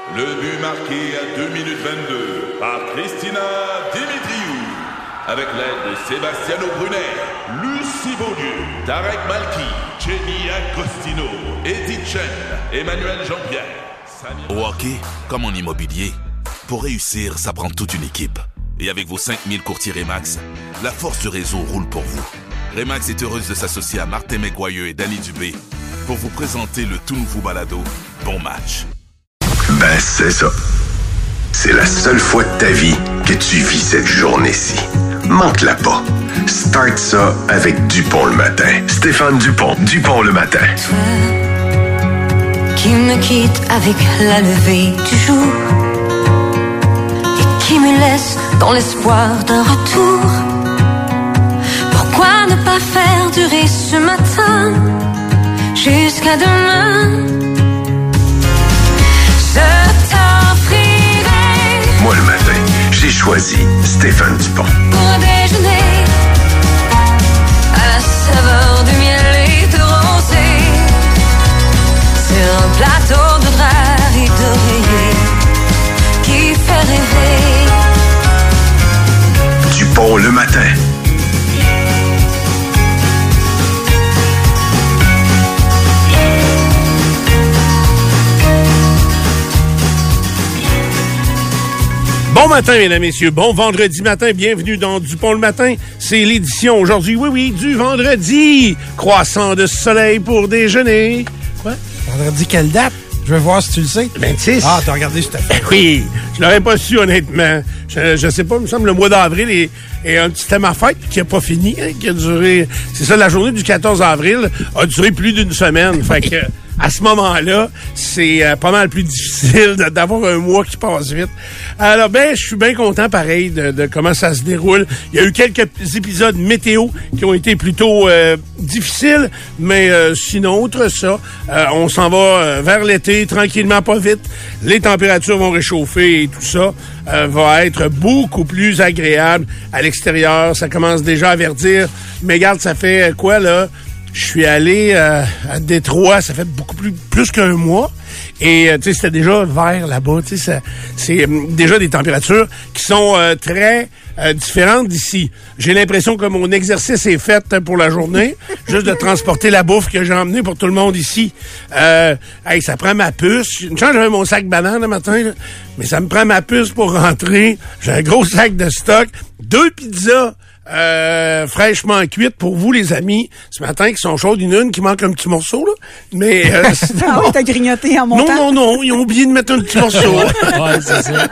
Le but marqué à 2 minutes 22 par Christina Dimitriou. Avec l'aide de Sebastiano Brunet, Lucie Beaulieu, Tarek Malki, Jenny Agostino, Edith Chen, Emmanuel Jean-Pierre. Au hockey, comme en immobilier, pour réussir, ça prend toute une équipe. Et avec vos 5000 courtiers Remax, la force du réseau roule pour vous. Remax est heureuse de s'associer à Martin McGuire et Danny Dubé pour vous présenter le tout nouveau balado Bon Match. Ben, c'est ça. C'est la seule fois de ta vie que tu vis cette journée-ci. Manque-la pas. Start ça avec Dupont le matin. Stéphane Dupont, Dupont le matin. Toi, qui me quitte avec la levée du jour et qui me laisse dans l'espoir d'un retour. Pourquoi ne pas faire durer ce matin jusqu'à demain? Je t'offrirai. Moi, le matin, j'ai choisi Stéphane Dupont. Pour déjeuner, à la saveur du miel et de rosée, sur un plateau de draps et d'oreiller qui fait rêver. Dupont le matin. Bon matin, mesdames, messieurs. Bon vendredi matin. Bienvenue dans Dupont le matin. C'est l'édition aujourd'hui, oui, du vendredi. Croissant de soleil pour déjeuner. Quoi? Vendredi, quelle date? Je veux voir si tu le sais. 26. Ah, t'as regardé sur ta feuille. Oui, je l'aurais pas su, honnêtement. Je sais pas, il me semble le mois d'avril est un petit thème à fête qui a pas fini, hein, qui a duré... C'est ça, la journée du 14 avril a duré plus d'une semaine. Fait que... À ce moment-là, c'est pas mal plus difficile d'avoir un mois qui passe vite. Alors, je suis bien content, pareil, de comment ça se déroule. Il y a eu quelques épisodes météo qui ont été plutôt difficiles, mais sinon, outre ça, on s'en va vers l'été, tranquillement, pas vite. Les températures vont réchauffer et tout ça va être beaucoup plus agréable à l'extérieur. Ça commence déjà à verdir. Mais regarde, ça fait quoi, là? Je suis allé à Détroit, ça fait beaucoup plus qu'un mois. Et tu sais, c'était déjà vert là-bas. Tu sais, c'est déjà des températures qui sont très différentes d'ici. J'ai l'impression que mon exercice est fait pour la journée, juste de transporter la bouffe que j'ai emmenée pour tout le monde ici. Ça prend ma puce. Une chance, j'avais mon sac banane le matin, là, mais ça me prend ma puce pour rentrer. J'ai un gros sac de stock, 2 pizzas. Fraîchement cuite pour vous, les amis, ce matin, qui sont chaudes, une qui manque un petit morceau, là. Mais, sinon... Ah oui, t'as grignoté en montant? Non, ils ont oublié de mettre un petit morceau. Ouais, c'est ça.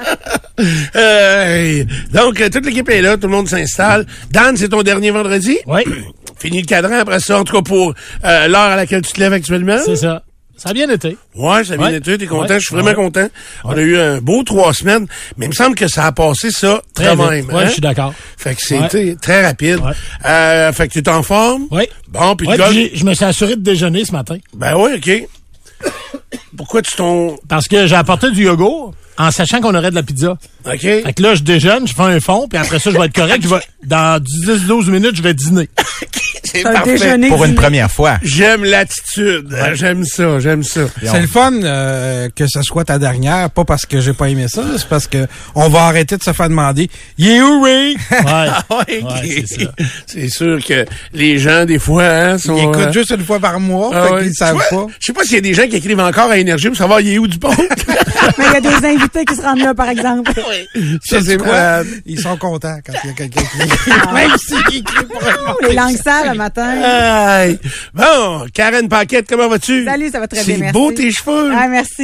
Donc, toute l'équipe est là, tout le monde s'installe. Dan, c'est ton dernier vendredi? Oui. Fini le cadran après ça, en tout cas pour l'heure à laquelle tu te lèves actuellement? C'est ça. Ça a bien été. Ouais, ça a bien été. T'es content? Ouais. Je suis vraiment content. On a eu un beau 3 semaines, mais il me semble que ça a passé ça très même. Ouais, je suis d'accord. Fait que c'était très rapide. Ouais. Fait que tu es en forme? Oui. Bon, puis je me suis assuré de déjeuner ce matin. Ben oui, OK. Pourquoi tu t'en... Parce que j'ai apporté du yogourt en sachant qu'on aurait de la pizza. OK. Fait que là, je déjeune, je fais un fond, puis après ça, je vais être correct. Dans 10-12 minutes, je vais dîner. C'est un parfait. déjeuner Pour une dîner. première fois. J'aime l'attitude. Ouais. J'aime ça. C'est le fun que ce soit ta dernière, pas parce que j'ai pas aimé ça, c'est parce que on va arrêter de se faire demander « Il est où, Ray? » Ouais, c'est ça. C'est sûr que les gens, des fois, hein, sont... Ils écoutent juste une fois par mois, fait qu'ils savent pas. Je sais pas s'il y a des gens qui écrivent encore à Énergie pour savoir il est où du pont. Mais il y a des invités qui se rendent là, par exemple. Ça, c'est quoi? Ils sont contents quand il y a quelqu'un qui écrit. Même s'il écrit pour un Les langues sales le matin. Aïe. Bon, Karen Paquette, comment vas-tu? Salut, ça va très bien, C'est merci. beau tes cheveux. Ah, merci.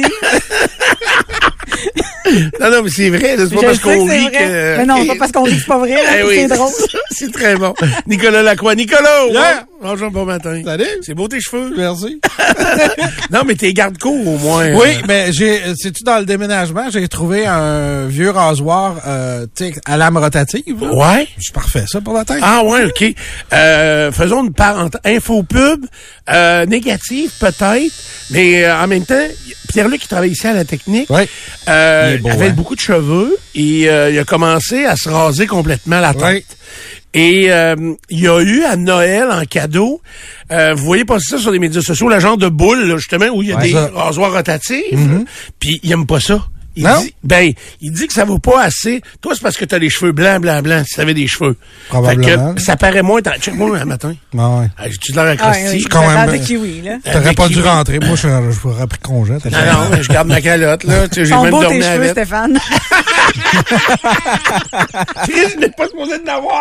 Non, mais c'est vrai, c'est pas parce qu'on rit que... Mais non, c'est pas parce qu'on rit que c'est pas vrai, Eh oui, c'est drôle. C'est très bon. Nicolas Lacroix. Nicolas! Yeah. Bonjour, bon matin. Salut. C'est beau tes cheveux. Merci. Non, mais t'es garde-court au moins. Oui, mais sais-tu, dans le déménagement, j'ai trouvé un vieux rasoir, tu sais, à lame rotative. Là. Ouais. C'est parfait, ça, pour la tête. Ah ouais, OK. Faisons une parenthèse. Infopub, négative peut-être, mais en même temps, Pierre-Luc qui travaille ici à la technique, Ouais. Beau, avait hein? beaucoup de cheveux et il a commencé à se raser complètement la tête. Ouais. Et il y a eu à Noël en cadeau, vous voyez passer ça sur les médias sociaux, la genre de boule, là, justement, où il y a Ouais, des ça. rasoirs rotatifs. Mm-hmm. Puis il aime pas ça. Il dit que ça vaut pas assez. Toi, c'est parce que t'as les cheveux blancs, si t'avais des cheveux. Probablement. Fait que ça paraît moins. Check-moi un matin. Ah ouais. J'ai-tu l'air accrosti? quand même. de kiwi, là. T'aurais pas dû rentrer. Moi, j'aurais pris congé. Non, je garde ma calotte, là. Tu sais, j'ai Sont même beaux dormi tes cheveux, avec. Stéphane. Chris, je n'ai pas supposé de l'avoir.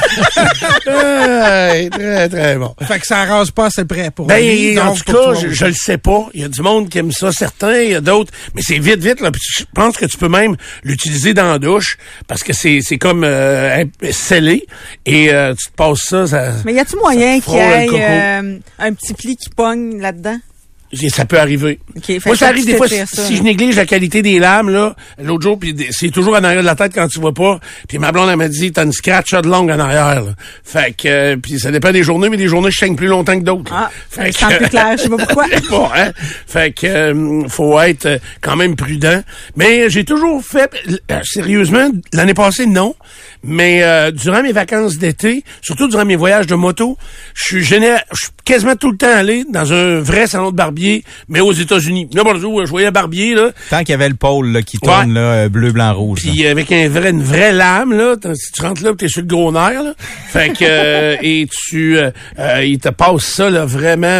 Très, très bon. Fait que ça rase pas assez près pour Ben, lui, en donc, tout pour cas, toi, je le sais pas. Il y a du monde qui aime ça, certains, il y a d'autres. Mais c'est vite, là. Puis je pense que tu peux même l'utiliser dans la douche parce que c'est comme scellé. Et tu te passes ça. Mais y a-tu moyen qu'il y frôle le ait coco. un petit pli qui pogne là-dedans? Ça peut arriver. Okay, Moi, ça arrive des fois, ça, si je néglige la qualité des lames, là, l'autre jour, puis c'est toujours en arrière de la tête quand tu vois pas. Puis ma blonde, elle m'a dit, t'as une scratch de longue en arrière, là. Fait que, puis ça dépend des journées, mais des journées, je saigne plus longtemps que d'autres. Ah, fait ça me semble plus clair, je sais pas pourquoi. Je sais pas, hein. Fait que, faut être quand même prudent. Mais j'ai toujours fait, sérieusement, l'année passée, non. Mais durant mes vacances d'été, surtout durant mes voyages de moto, je suis quasiment tout le temps allé dans un vrai salon de barbier, mais aux États-Unis. N'importe où, je voyais un barbier, là. Tant qu'il y avait le pôle là, qui tourne, là, bleu, blanc, rouge. Puis avec une vraie lame, là, tu rentres là, t'es sur le gros nerf, là. Fait que et il te passe ça là, vraiment,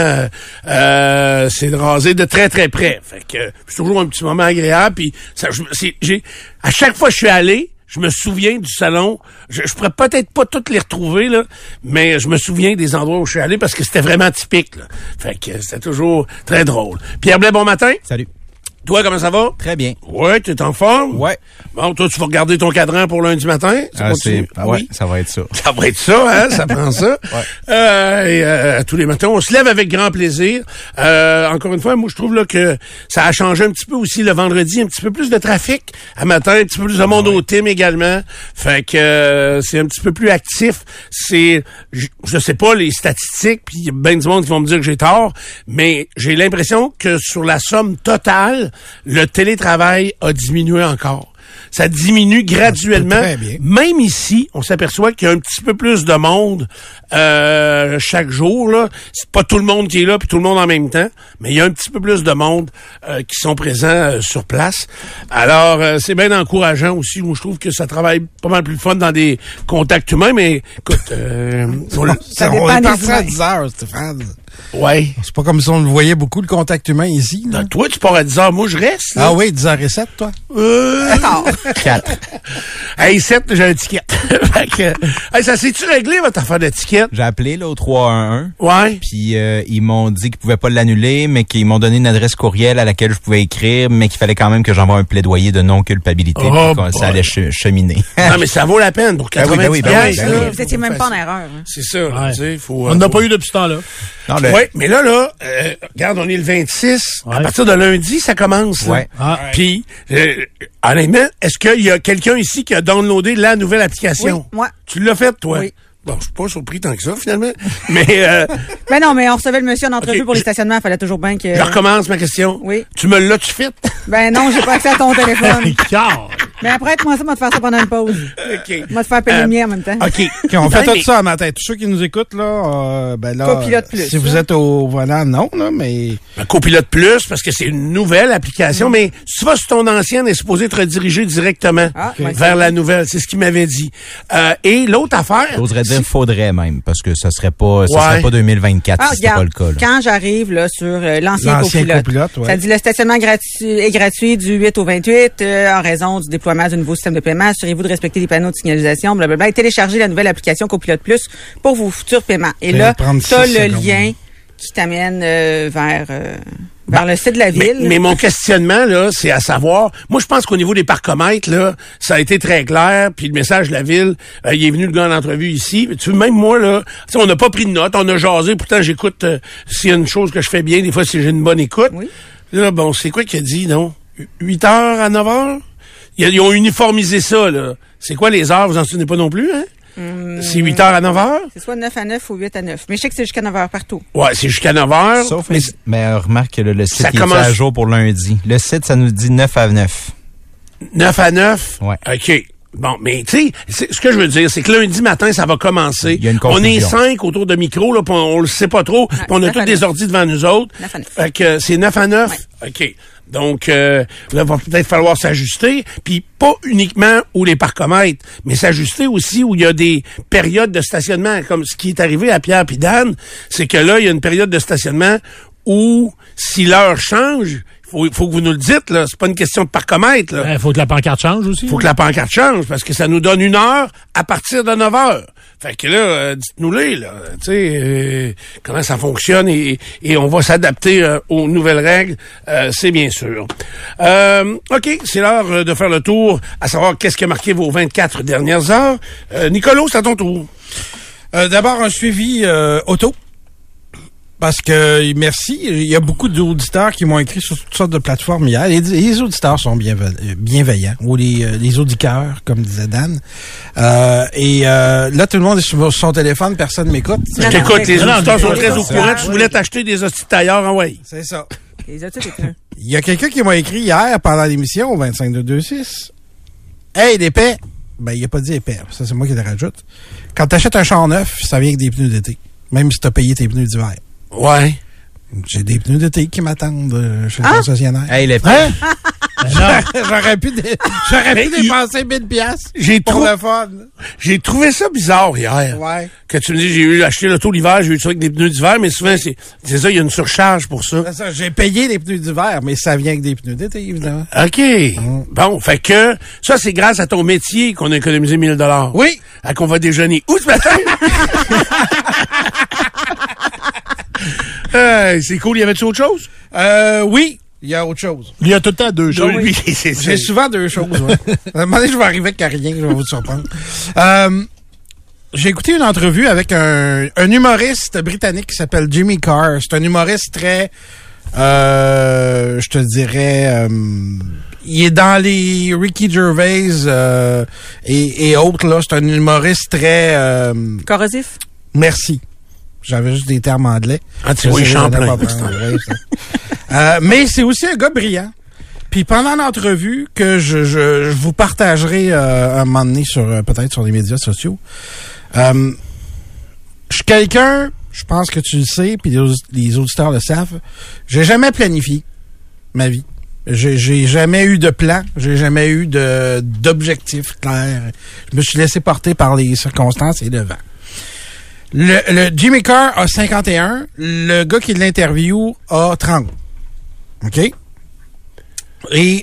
c'est de raser de très très près. Fait que c'est toujours un petit moment agréable. Puis ça, à chaque fois que je suis allé, je me souviens du salon. Je pourrais peut-être pas toutes les retrouver, là, mais je me souviens des endroits où je suis allé parce que c'était vraiment typique, là. Fait que c'était toujours très drôle. Pierre Blais, bon matin. Salut. Toi, comment ça va? Très bien. Ouais, t'es en forme? Ouais. Bon, toi, tu vas regarder ton cadran pour lundi matin? Oui, ça va être ça. Ça va être ça, hein? Ça prend ça. Ouais. Tous les matins, on se lève avec grand plaisir. Encore une fois, moi, je trouve là que ça a changé un petit peu aussi le vendredi, un petit peu plus de trafic à matin, un petit peu plus de monde au team également. Fait que c'est un petit peu plus actif. C'est, je sais pas les statistiques, puis il y a bien du monde qui vont me dire que j'ai tort, mais j'ai l'impression que sur la somme totale, le télétravail a diminué encore. Ça diminue graduellement. Très bien. Même ici, on s'aperçoit qu'il y a un petit peu plus de monde chaque jour. Là, c'est pas tout le monde qui est là puis tout le monde en même temps, mais il y a un petit peu plus de monde qui sont présents sur place. Alors, c'est bien encourageant aussi. Moi, je trouve que ça travaille pas mal plus fun dans des contacts humains, mais écoute, ça on est parti à 10 heures, Stéphane. Ouais. C'est pas comme si on le voyait beaucoup, le contact humain ici. Là. Toi, tu pars à 10 heures. Moi, je reste. Là. Ah oui, 10h07, toi? 4. Hey, 7, j'ai un ticket. Fait que, hey, ça s'est-tu réglé, votre affaire de ticket? J'ai appelé là, au 311. Ouais. Puis ils m'ont dit qu'ils pouvaient pas l'annuler, mais qu'ils m'ont donné une adresse courriel à laquelle je pouvais écrire, mais qu'il fallait quand même que j'envoie un plaidoyer de non-culpabilité. Puis ça allait cheminer. Non, mais ça vaut la peine pour 90 oui. Vous étiez même pas en erreur. Hein. C'est ça. Ouais. Tu sais, faut, On n'a pas eu depuis ce temps-là. Oui, mais là, regarde, on est le 26. Ouais. À partir de lundi, ça commence. Là. Ouais. Ah. Puis, honnêtement, est-ce qu'il y a quelqu'un ici qui a downloadé la nouvelle application? Oui, moi. Tu l'as faite, toi? Oui. Bon, je suis pas surpris tant que ça, finalement. Mais Ben non, mais on recevait le monsieur en entrevue Ok. pour les stationnements. Il fallait toujours bien que... je recommence ma question. Oui. Tu me l'as-tu faite? Ben non, j'ai pas accès à ton téléphone. Car. Mais après, moi ça, moi te faire ça pendant une pause. OK. Moi te faire payer le mien en même temps. OK. OK, on fait Non, tout mais- ça à matin. Tous ceux qui nous écoutent, là, ben là, Copilote plus, si vous hein. êtes au volant, non, là, mais... Un copilote plus, parce que c'est une nouvelle application, mais si tu vas sur ton ancienne, elle est supposée te rediriger directement Ah, ouais, vers la nouvelle. C'est ce qu'il m'avait dit. Et l'autre affaire... J'oserais dire faudrait même, parce que ça serait pas 2024 Ah, si c'était pas le cas. Là. Quand j'arrive là sur l'ancien copilote, ouais. ça dit le stationnement est gratuit du 8 au 28 en raison du déploiement du nouveau système de paiement. Assurez-vous de respecter les panneaux de signalisation, blablabla. Et téléchargez la nouvelle application Copilote Plus pour vos futurs paiements. Et Ça là, va prendre tu as 6 le secondes. lien qui t'amène vers le site de la ville. Mais mon questionnement, là, c'est à savoir, moi, je pense qu'au niveau des parcomètres, là, ça a été très clair, puis le message de la ville, il est venu le gars en entrevue ici. Tu vois, même moi, là, tu sais, on n'a pas pris de notes, on a jasé, pourtant, j'écoute s'il y a une chose que je fais bien, des fois, si j'ai une bonne écoute. Oui. Là, bon, c'est quoi qu'il a dit, non? 8 heures à 9 heures? Ils ont uniformisé ça, là. C'est quoi les heures? Vous en souvenez pas non plus, hein? C'est 8 heures à 9 heures? C'est soit 9 à 9 ou 8 à 9. Mais je sais que c'est jusqu'à 9 heures partout. Ouais, c'est jusqu'à 9 heures. Sauf, mais mais remarque que le site Ça il est commence- à jour pour lundi. Le site, ça nous dit 9 à 9. 9 à 9? Ouais. OK. Bon, mais tu sais, ce que je veux dire, c'est que lundi matin, ça va commencer. Il y a une on est confusion. 5 autour de micro, là, pis on le sait pas trop. Puis on a 9 tous à des 9. ordi devant nous autres. 9 à 9. Fait que c'est 9 à 9? OK. Donc, là, il va peut-être falloir s'ajuster, puis pas uniquement où les parcomètres, mais s'ajuster aussi où il y a des périodes de stationnement, comme ce qui est arrivé à Pierre puis Dan, c'est que là, il y a une période de stationnement où, si l'heure change, faut que vous nous le dites, là. C'est pas une question de parcomètre, là. Faut que la pancarte change aussi. Faut que la pancarte change, parce que ça nous donne 1 heure à partir de 9 heures. Fait que là, dites-nous-les, là, tu sais, comment ça fonctionne et on va s'adapter aux nouvelles règles, c'est bien sûr. OK, c'est l'heure de faire le tour, à savoir qu'est-ce qui a marqué vos 24 dernières heures. Nicolas, c'est à ton tour. D'abord, un suivi auto. Parce que, merci, il y a beaucoup d'auditeurs qui m'ont écrit sur toutes sortes de plateformes hier. Les auditeurs sont bienveillants, ou les auditeurs, comme disait Dan. Là, tout le monde est sur son téléphone, personne ne m'écoute. Je t'écoute, les auditeurs sont très au courant. Tu voulais t'acheter des hosties de tailleur en way. C'est ça. Les as-tu écrits? Il y a quelqu'un qui m'a écrit hier, pendant l'émission, au 25-226. Hey, l'épais! Ben, il a pas dit épais. Ça, c'est moi qui le rajoute. Quand t'achètes un char neuf, ça vient avec des pneus d'été. Même si t'as payé tes pneus d'hiver. Ouais. J'ai des pneus d'été qui m'attendent chez le concessionnaire. Hey, les hein? J'aurais pu dépenser 1000 piastres pour le fun. J'ai trouvé ça bizarre hier. Ouais. Que tu me dis, j'ai eu acheté l'auto l'hiver, j'ai eu ça avec des pneus d'hiver, mais souvent, c'est ça, il y a une surcharge pour ça. C'est ça, j'ai payé les pneus d'hiver, mais ça vient avec des pneus d'été, évidemment. OK. Bon, fait que, ça, c'est grâce à ton métier qu'on a économisé 1000 $. Oui. Qu'on va déjeuner. Où ce matin? C'est cool. Y avait-tu autre chose? Oui. Il y a autre chose. Il y a tout le temps 2 choses. Oui, j'ai souvent 2 choses. Ouais. À un moment donné, je vais arriver avec rien, je vais vous surprendre. J'ai écouté une entrevue avec un humoriste britannique qui s'appelle Jimmy Carr. C'est un humoriste très, je te dirais, il est dans les Ricky Gervais et autres, là. C'est un humoriste très... corrosif? Merci. J'avais juste des termes anglais. Ah, tu vois, Champlain. Mais c'est aussi un gars brillant. Puis pendant l'entrevue que je vous partagerai un moment donné peut-être sur les médias sociaux, je suis quelqu'un, je pense que tu le sais, puis les auditeurs le savent, j'ai jamais planifié ma vie. J'ai jamais eu de plan, j'ai jamais eu d'objectif clair. Je me suis laissé porter par les circonstances et le vent. Le Jimmy Carr a 51, le gars qui l'interview a 30. OK? Et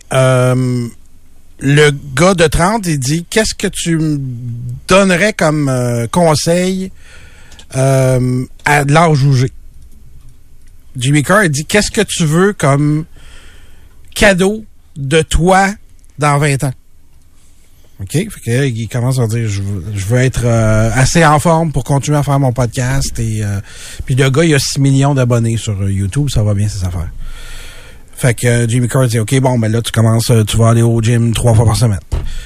le gars de 30, il dit, qu'est-ce que tu me donnerais comme conseil à de l'âge où j'ai? Jimmy Carr, il dit, qu'est-ce que tu veux comme cadeau de toi dans 20 ans? OK? Fait que, il commence à dire, je veux être assez en forme pour continuer à faire mon podcast. Et puis le gars, il a 6 millions d'abonnés sur YouTube, ça va bien ses affaires. Fait que Jimmy Carr dit, OK, bon, ben là, tu vas aller au gym 3 fois par semaine.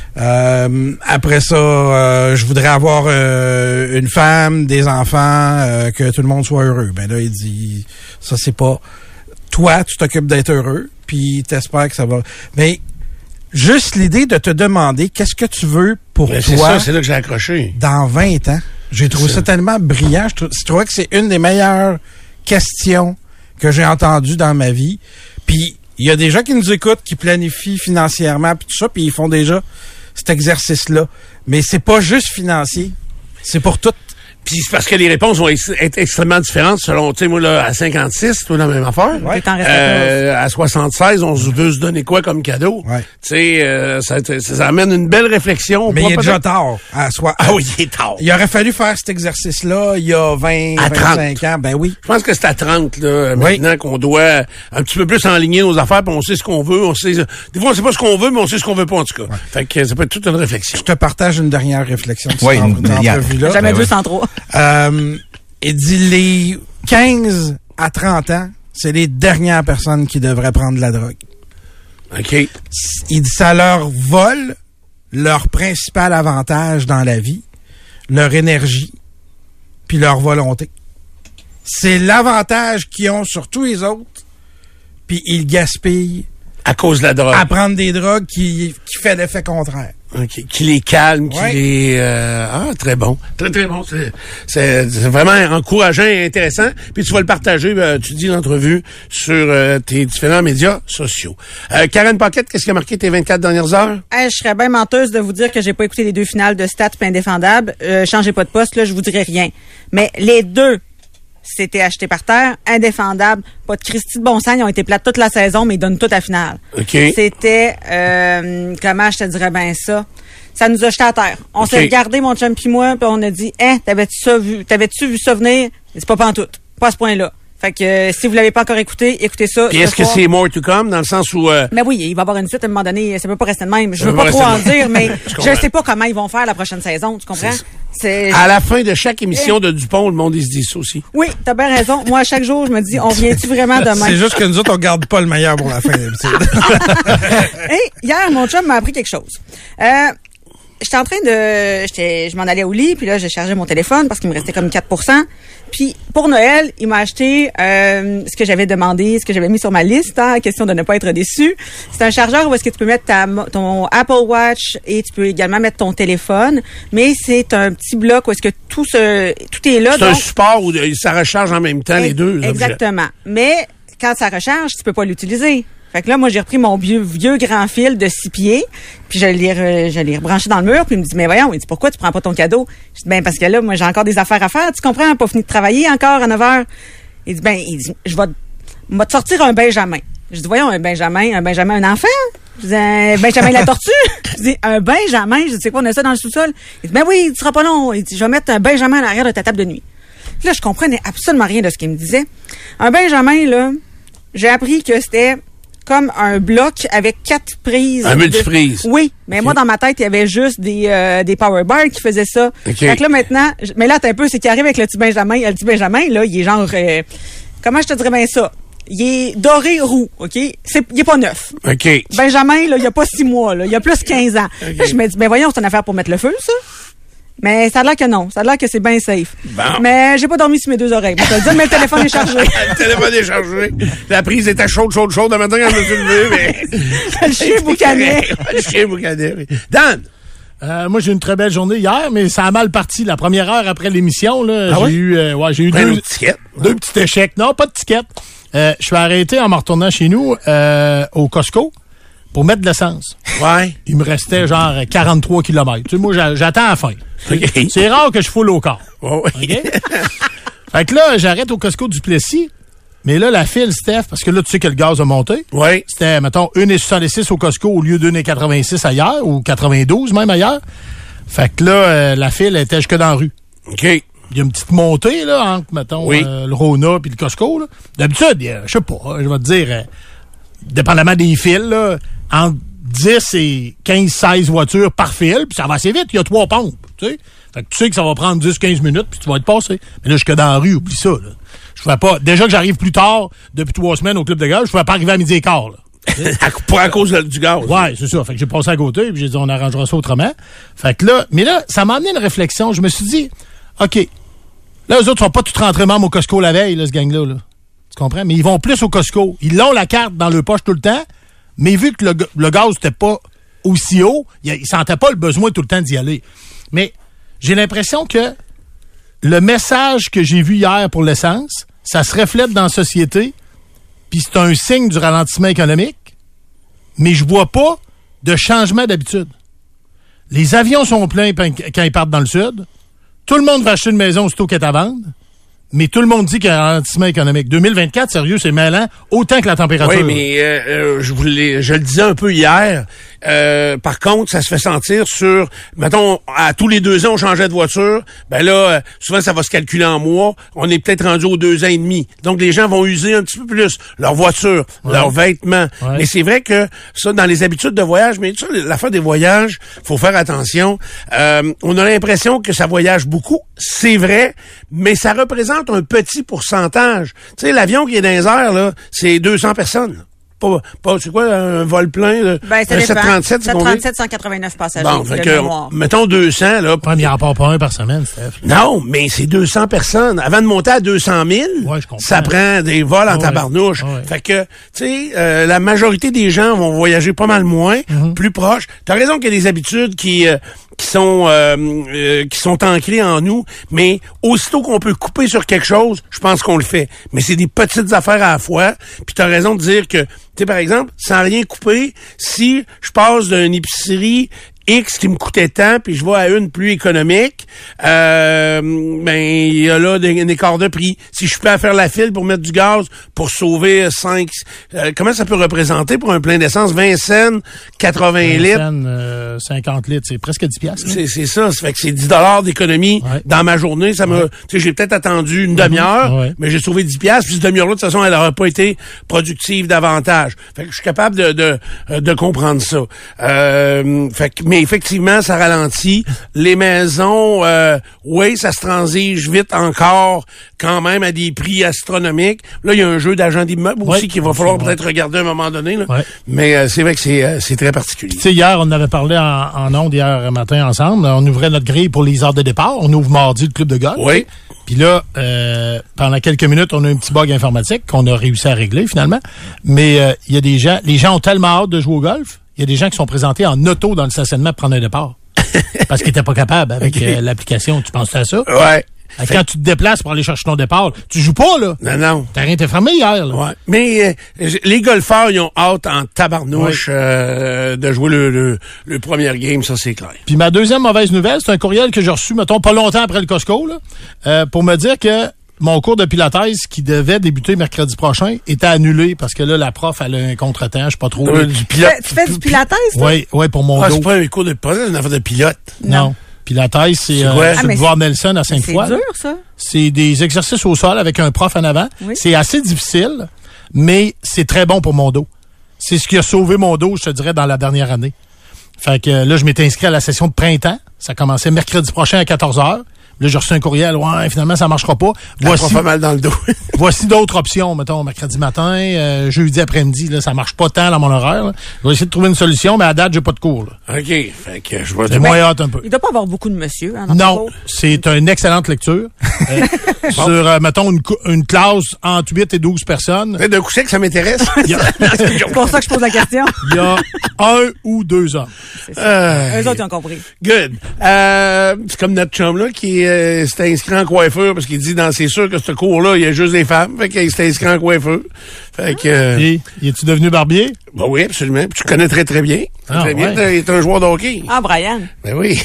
Après ça, je voudrais avoir une femme, des enfants, que tout le monde soit heureux. Ben là, il dit, ça, c'est pas... Toi, tu t'occupes d'être heureux, puis t'espères que ça va... Mais juste l'idée de te demander qu'est-ce que tu veux pour toi... C'est ça, c'est là que j'ai accroché. Dans 20 ans. J'ai trouvé ça tellement brillant. Je trouvais que c'est une des meilleures questions que j'ai entendues dans ma vie. Puis, il y a des gens qui nous écoutent, qui planifient financièrement, puis tout ça, puis ils font déjà cet exercice-là. Mais c'est pas juste financier. C'est pour tout. Puis c'est parce que les réponses vont être extrêmement différentes selon, tu sais, moi, là, à 56, toi, la même affaire. Ouais. À 76, on veut se donner quoi comme cadeau? Ouais. Tu sais, ça amène une belle réflexion. Mais il est déjà tard. Ah oui, il est tard. Il aurait fallu faire cet exercice-là il y a 25 ans. Ben oui. Je pense que c'est à 30, là, maintenant qu'on doit un petit peu plus enligner nos affaires, puis on sait ce qu'on veut. Des fois, on sait pas ce qu'on veut, mais on sait ce qu'on veut pas, en tout cas. Ouais. Fait que ça peut être toute une réflexion. Je te partage une dernière réflexion. Oui, une dernière. Jamais 203. Il dit les 15 à 30 ans, c'est les dernières personnes qui devraient prendre de la drogue. OK. Il dit ça leur vole leur principal avantage dans la vie, leur énergie, puis leur volonté. C'est l'avantage qu'ils ont sur tous les autres, puis ils gaspillent à cause de la drogue. À prendre des drogues qui fait l'effet contraire. OK. Qui les calme, qui les... très bon. Très, très bon. C'est vraiment encourageant et intéressant. Puis tu vas le partager, tu dis l'entrevue, sur tes différents médias sociaux. Karen Paquette, qu'est-ce qui a marqué tes 24 dernières heures? Je serais bien menteuse de vous dire que j'ai pas écouté les 2 finales de Stats puis Indéfendable. Changez pas de poste, là, je vous dirais rien. Mais les 2, c'était acheté par terre, Indéfendable, pas de Christy de bon sens, ils ont été plates toute la saison, mais ils donnent tout à finale. OK. C'était, comment je te dirais bien ça? Ça nous a jeté à terre. On s'est regardé, mon chum pis moi, puis on a dit, t'avais-tu vu ça venir? C'est pas pantoute. Pas à ce point-là. Fait que si vous l'avez pas encore écouté, écoutez ça. Et est-ce que c'est more to come, dans le sens où... Mais oui, il va y avoir une suite à un moment donné. Ça peut pas rester de même. Je veux pas trop en dire, mais je sais pas comment ils vont faire la prochaine saison. Tu comprends? À la fin de chaque émission de Dupont, le monde, il se dit ça aussi. Oui, t'as bien raison. Moi, chaque jour, je me dis, on vient-tu vraiment demain? C'est juste que nous autres, on garde pas le meilleur pour la fin d'habitude. Et hier, mon chum m'a appris quelque chose. J'étais en train je m'en allais au lit, puis là, j'ai chargé mon téléphone parce qu'il me restait comme 4%. Puis, pour Noël, il m'a acheté ce que j'avais demandé, ce que j'avais mis sur ma liste, question de ne pas être déçu. C'est un chargeur où est-ce que tu peux mettre ton Apple Watch et tu peux également mettre ton téléphone, mais c'est un petit bloc où est-ce que tout est là. C'est un support où ça recharge en même temps les deux. Exactement. Objets. Mais quand ça recharge, tu peux pas l'utiliser. Fait que là, moi, j'ai repris mon vieux grand fil de 6 pieds, puis je l'ai rebranché dans le mur, puis il me dit, mais voyons, il dit, pourquoi tu prends pas ton cadeau? Je dis, ben, parce que là, moi, j'ai encore des affaires à faire, tu comprends? Pas fini de travailler encore à 9 heures. Il dit, je vais te sortir un Benjamin. Je dis, voyons, un Benjamin, un enfant? Je dis, un Benjamin la tortue? Je dis, un Benjamin? Je dis, c'est quoi, on a ça dans le sous-sol? Il dit, ben oui, tu seras pas long. Il dit, je vais mettre un Benjamin à l'arrière de ta table de nuit. Puis là, je comprenais absolument rien de ce qu'il me disait. Un Benjamin, là, j'ai appris que c'était comme un bloc avec 4 prises. Un multiprise. Oui, mais moi, dans ma tête, il y avait juste des power bars qui faisaient ça. Fait que là, maintenant, mais là, t'as un peu, c'est qu'il arrive avec le petit Benjamin. Le petit Benjamin, là, il est genre, comment je te dirais bien ça? Il est doré roux, OK? Il est pas neuf. OK. Benjamin, là, il y a pas 6 mois, là. Il y a plus 15 ans. Là, je me dis, ben voyons, c'est une affaire pour mettre le feu, ça? Mais ça a l'air que non. Ça a l'air que c'est bien safe. Bon. Mais j'ai pas dormi sur mes 2 oreilles. Je te le dis, mais le téléphone est chargé. Le téléphone est chargé. La prise était chaude. Le matin, quand je me suis levé, mais... Le chien boucanait. Le chien boucanait, oui. Dan! Moi, j'ai eu une très belle journée hier, mais ça a mal parti. La première heure après l'émission, là, j'ai eu 2 petits échecs. Non, pas de tickets. Je suis arrêté en me retournant chez nous au Costco pour mettre de l'essence. Ouais. Il me restait genre 43 km. Tu sais, moi, j'attends à la fin. Okay. C'est rare que je foule au corps. Oh, oui. Okay? Fait que là, j'arrête au Costco du Plessis. Mais là, la file, Steph, parce que là, tu sais que le gaz a monté. Oui. C'était, mettons, 1,66 au Costco au lieu d'1,86 ailleurs, ou 92 même ailleurs. Fait que là, la file était jusque dans la rue. OK. Il y a une petite montée, là, entre, mettons, le Rona puis le Costco, là. D'habitude, je sais pas, je vais te dire, dépendamment des files, là, entre 10 et 15-16 voitures par file, puis ça va assez vite, il y a 3 pompes, tu sais. Fait que tu sais que ça va prendre 10-15 minutes, puis tu vas être passé. Mais là, jusque dans la rue, oublie ça, là. Je pouvais pas. Déjà que j'arrive plus tard, depuis 3 semaines au club de gaz, je pouvais pas arriver à 12h15, là. Pour à cause du gaz. Ouais, c'est ça. Fait que j'ai passé à côté, puis j'ai dit, on arrangera ça autrement. Fait que là, mais là, ça m'a amené une réflexion. Je me suis dit, OK, là, eux autres sont pas tout rentrés même au Costco la veille, là, ce gang-là, là. Tu comprends? Mais ils vont plus au Costco. Ils ont la carte dans leur poche tout le temps, mais vu que le gaz n'était pas aussi haut, ils sentaient pas le besoin tout le temps d'y aller. Mais j'ai l'impression que le message que j'ai vu hier pour l'essence, ça se reflète dans la société, puis c'est un signe du ralentissement économique, mais je vois pas de changement d'habitude. Les avions sont pleins quand ils partent dans le sud. Tout le monde va acheter une maison aussitôt qu'elle est à vendre. Mais tout le monde dit qu'il y a un ralentissement économique. 2024, sérieux, c'est mêlant, autant que la température. Oui, mais je le disais un peu hier. Par contre, ça se fait sentir sur, mettons, à tous les 2 ans, on changeait de voiture. Ben là, souvent, ça va se calculer en mois. On est peut-être rendu aux 2 ans et demi. Donc, les gens vont user un petit peu plus leur voiture, leurs vêtements. Ouais. Mais c'est vrai que ça, dans les habitudes de voyage, mais ça, l'affaire des voyages, faut faire attention. On a l'impression que ça voyage beaucoup. C'est vrai, mais ça représente un petit pourcentage. Tu sais, l'avion qui est dans les airs, là, c'est 200 personnes. c'est quoi, un vol plein? Ben, ça un dépend. 737, c'est combien? 737, 189 passagers. Bon, fait que, mettons 200, là. Ouais, mais il n'y en part pas un par semaine, Steph. Non, mais c'est 200 personnes. Avant de monter à 200 000, ouais, je comprends. ça prend des vols en tabarnouche. Ouais. Fait que, tu sais, la majorité des gens vont voyager pas mal moins, plus proche. T'as raison qu'il y a des habitudes qui sont ancrées en nous, mais aussitôt qu'on peut couper sur quelque chose, je pense qu'on le fait. Mais c'est des petites affaires à la fois. Puis t'as raison de dire que, tu sais, par exemple, sans rien couper, si je d'une épicerie X qui me coûtait tant, puis je vais à une plus économique, ben il y a là un écart de prix. Si je suis prêt à faire la file pour mettre du gaz, pour sauver 5... comment ça peut représenter pour un plein d'essence? 20 cents, 80 litres? 20 cents, 50 litres, c'est presque 10 piastres. C'est ça, ça fait que c'est 10 $ d'économie dans ma journée. Ça m'a, tu sais, j'ai peut-être attendu une demi-heure, mais j'ai sauvé 10 piastres, puis cette demi-heure-là, de toute façon, elle n'aurait pas été productive davantage. Fait que je suis capable de comprendre ça. Fait que, mais effectivement, ça ralentit. Les maisons, oui, ça se transige vite encore, quand même, à des prix astronomiques. Là, il y a un jeu d'agent d'immeuble aussi qu'il va falloir peut-être regarder à un moment donné. Là. Mais c'est vrai que c'est très particulier. Tu sais, hier, on avait parlé en ondes hier matin ensemble. On ouvrait notre grille pour les heures de départ. On ouvre mardi le club de golf. Oui. Puis là, pendant quelques minutes, on a un petit bug informatique qu'on a réussi à régler finalement. Mais il y a des gens, les gens ont tellement hâte de jouer au golf. Il y a des gens qui sont présentés en auto dans le stationnement pour prendre un départ. Parce qu'ils n'étaient pas capables avec l'application. Tu penses à ça? Ouais. Quand tu te déplaces pour aller chercher ton départ, tu joues pas, là. Non. T'as rien été fermé hier, là. Ouais. Mais les golfeurs, ils ont hâte en tabarnouche de jouer le premier game, ça c'est clair. Puis ma deuxième mauvaise nouvelle, c'est un courriel que j'ai reçu, mettons, pas longtemps après le Costco, là, pour me dire que mon cours de pilates qui devait débuter mercredi prochain était annulé parce que là, la prof, elle a un contretemps, je sais pas trop. Tu fais du pilates, toi? Oui, pour mon dos. C'est pas un cours de pilates, c'est une affaire de pilote. Non. Pilates, c'est sur le boulevard Nelson à Sainte-Foy. C'est dur, ça? C'est des exercices au sol avec un prof en avant. Oui. C'est assez difficile, mais c'est très bon pour mon dos. C'est ce qui a sauvé mon dos, je te dirais, dans la dernière année. Fait que là, je m'étais inscrit à la session de printemps. Ça commençait mercredi prochain à 14h. Là, j'ai reçu un courriel. Ouais, finalement, ça marchera pas. Voici pas mal dans le dos. Voici d'autres options, mettons, mercredi matin, jeudi après-midi. Là, ça marche pas tant dans mon horaire. Là. Je vais essayer de trouver une solution, mais à date, j'ai pas de cours. Là. OK. Fait que je vois. C'est moins hâte un peu. Il doit pas avoir beaucoup de monsieur. Hein, non, c'est une excellente lecture. Sur, mettons, une classe entre 8 et 12 personnes. D'un coup sec, ça m'intéresse. C'est pour ça que je pose la question. Il y a 1 ou 2 hommes. Eux autres, ils ont compris. Good. C'est comme notre chum, là, qui s'était inscrit en coiffeur parce qu'il dit, c'est sûr que ce cours-là, il y a juste des femmes. Fait qu'il s'était inscrit en coiffeur. Fait que... Et, es-tu devenu barbier? Ben oui, absolument. Puis tu connais très, très bien. Très bien. Il est un joueur de hockey. Ah, Brian. Ben oui.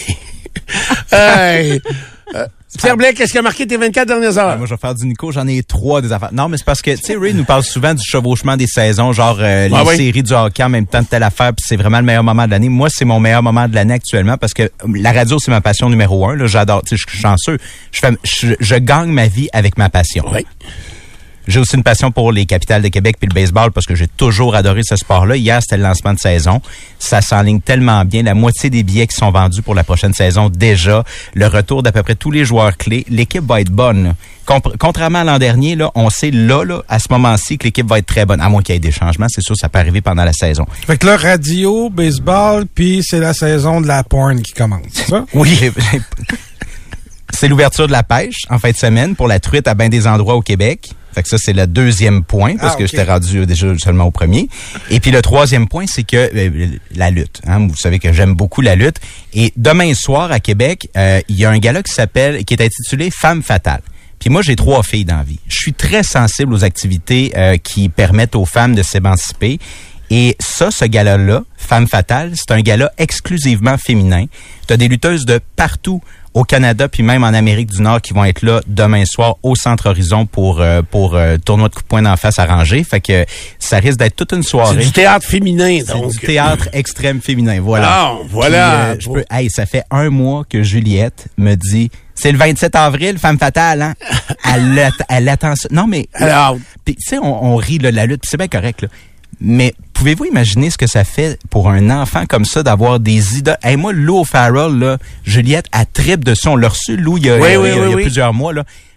Pierre Blais, qu'est-ce qui a marqué tes 24 dernières heures? Moi, je vais faire du Nico. J'en ai 3 des affaires. Non, mais c'est parce que, tu sais, Ray nous parle souvent du chevauchement des saisons, genre les séries du hockey en même temps de telle affaire, puis c'est vraiment le meilleur moment de l'année. Moi, c'est mon meilleur moment de l'année actuellement parce que la radio, c'est ma passion numéro 1. Là, j'adore. Tu sais, je suis chanceux. Je gagne ma vie avec ma passion. Oui. J'ai aussi une passion pour les capitales de Québec puis le baseball parce que j'ai toujours adoré ce sport-là. Hier, c'était le lancement de saison. Ça s'enligne tellement bien. La moitié des billets qui sont vendus pour la prochaine saison déjà. Le retour d'à peu près tous les joueurs clés. L'équipe va être bonne. Contrairement à l'an dernier, là, on sait là, à ce moment-ci, que l'équipe va être très bonne. À moins qu'il y ait des changements, c'est sûr, ça peut arriver pendant la saison. Fait que là, radio, baseball, puis c'est la saison de la porn qui commence, c'est ça? Oui. C'est l'ouverture de la pêche en fin de semaine pour la truite à bien des endroits au Québec. Fait que ça, c'est le deuxième point, parce que j'étais rendu déjà seulement au premier. Et puis le troisième point, c'est que la lutte. Hein, vous savez que j'aime beaucoup la lutte. Et demain soir, à Québec, il y a un gala qui est intitulé Femme fatale. Puis moi, j'ai 3 filles dans la vie. Je suis très sensible aux activités qui permettent aux femmes de s'émanciper. Et ça, ce gala-là, Femme fatale, c'est un gala exclusivement féminin. Tu as des lutteuses de partout au Canada puis même en Amérique du Nord qui vont être là demain soir au Centre Horizon pour tournoi de coups de poing d'en face arrangé. Fait que ça risque d'être toute une soirée. C'est du théâtre féminin, donc. C'est du théâtre extrême féminin, voilà. Ah, voilà. Puis, ça fait 1 mois que Juliette me dit, c'est le 27 avril, Femme fatale, hein? Elle attend ça. Non, mais... Puis, tu sais, on rit de la lutte, puis c'est bien correct, là. Mais pouvez-vous imaginer ce que ça fait pour un enfant comme ça d'avoir des idoles? Hey, moi, Lou Farrell, là, Juliette, elle tripe dessus. On l'a reçu, Lou, il y a plusieurs mois, là.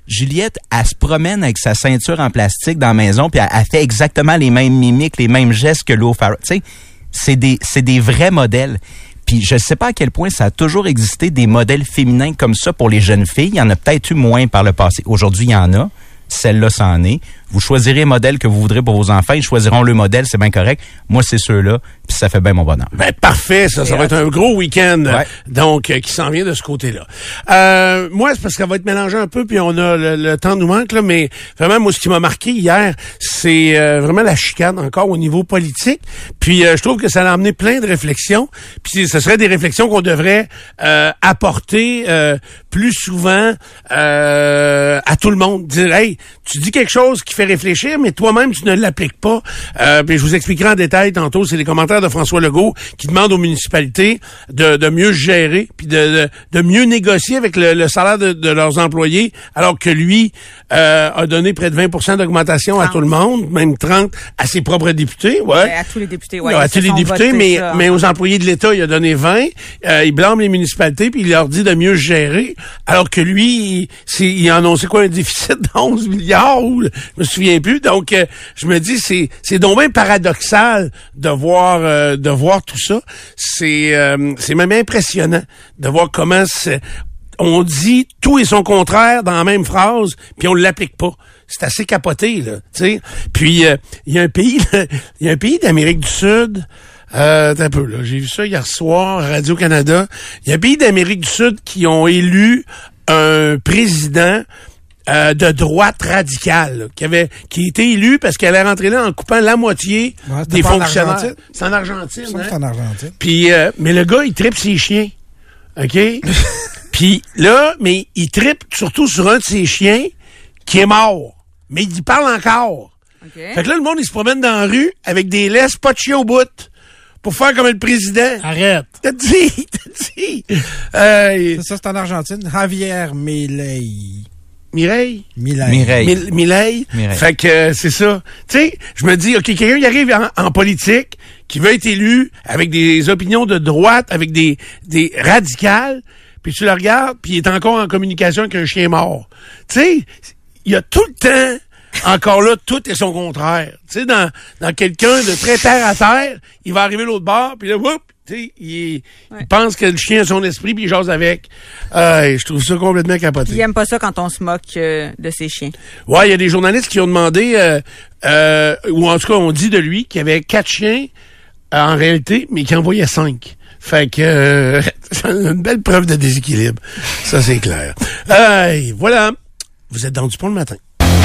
Juliette, elle se promène avec sa ceinture en plastique dans la maison, puis elle fait exactement les mêmes mimiques, les mêmes gestes que Lou Farrell. Tu sais, c'est des vrais modèles. Puis je sais pas à quel point ça a toujours existé des modèles féminins comme ça pour les jeunes filles. Il y en a peut-être eu moins par le passé. Aujourd'hui, il y en a. Celle-là, ça en est. Vous choisirez le modèle que vous voudrez pour vos enfants. Ils choisiront le modèle, c'est bien correct. Moi, c'est ceux-là, puis ça fait bien mon bonheur. Ben parfait, ça va être un gros week-end, donc qui s'en vient de ce côté-là. Moi, c'est parce qu'elle va être mélangée un peu, puis on a le temps nous manque là, mais vraiment, moi, ce qui m'a marqué hier, c'est vraiment la chicane encore au niveau politique. Puis je trouve que ça a amené plein de réflexions. Puis ce serait des réflexions qu'on devrait apporter plus souvent à tout le monde. Dire, hey, tu dis quelque chose qui fait réfléchir, mais toi-même, tu ne l'appliques pas. Puis je vous expliquerai en détail tantôt. C'est les commentaires de François Legault qui demandent aux municipalités de mieux gérer puis de mieux négocier avec le salaire de leurs employés, alors que lui a donné près de 20% d'augmentation 30. À tout le monde, même 30 à ses propres députés. Ouais. À tous les députés, ouais. À tous les députés, mais aux employés de l'État, il a donje 20. Il blâme les municipalités puis il leur dit de mieux gérer, alors que lui, il a annoncé quoi, un déficit d'11 milliards ou je me souviens plus. Donc, je me dis, c'est donc bien paradoxal de voir tout ça. C'est même impressionnant de voir comment on dit tout et son contraire dans la même phrase, puis on l'applique pas. C'est assez capoté, là, tu sais. Puis il y a un pays d'Amérique du Sud. Un peu là, j'ai vu ça hier soir à Radio-Canada. Il y a un pays d'Amérique du Sud qui ont élu un président de droite radicale, qui a été élu parce qu'elle est rentrée là en coupant la moitié des fonctionnaires. C'est en Argentine. C'est en Argentine. Puis, mais le gars, il tripe ses chiens. OK? Puis là, mais il tripe surtout sur un de ses chiens qui est mort. Mais il parle encore. Okay. Fait que là, le monde, il se promène dans la rue avec des laisses, pas de chien au bout, pour faire comme le président. Arrête. T'as dit. C'est ça, c'est en Argentine. Javier Milei. Milei. Fait que c'est ça. Tu sais, je me dis, OK, quelqu'un qui arrive en politique, qui veut être élu avec des opinions de droite, avec des radicales, puis tu le regardes, puis il est encore en communication avec un chien mort. Tu sais, il y a tout le temps, encore là, tout est son contraire. Tu sais, dans quelqu'un de très terre à terre, il va arriver l'autre bord, puis là, whoop, tu sais, il pense que le chien a son esprit, puis il jase avec. Je trouve ça complètement capoté. Il aime pas ça quand on se moque de ses chiens. Ouais, il y a des journalistes qui ont demandé, ou en tout cas, on dit de lui qu'il y avait 4 chiens en réalité, mais qu'il en voyait 5. Fait que c'est une belle preuve de déséquilibre. Ça, c'est clair. Voilà. Vous êtes dans Dupont le matin.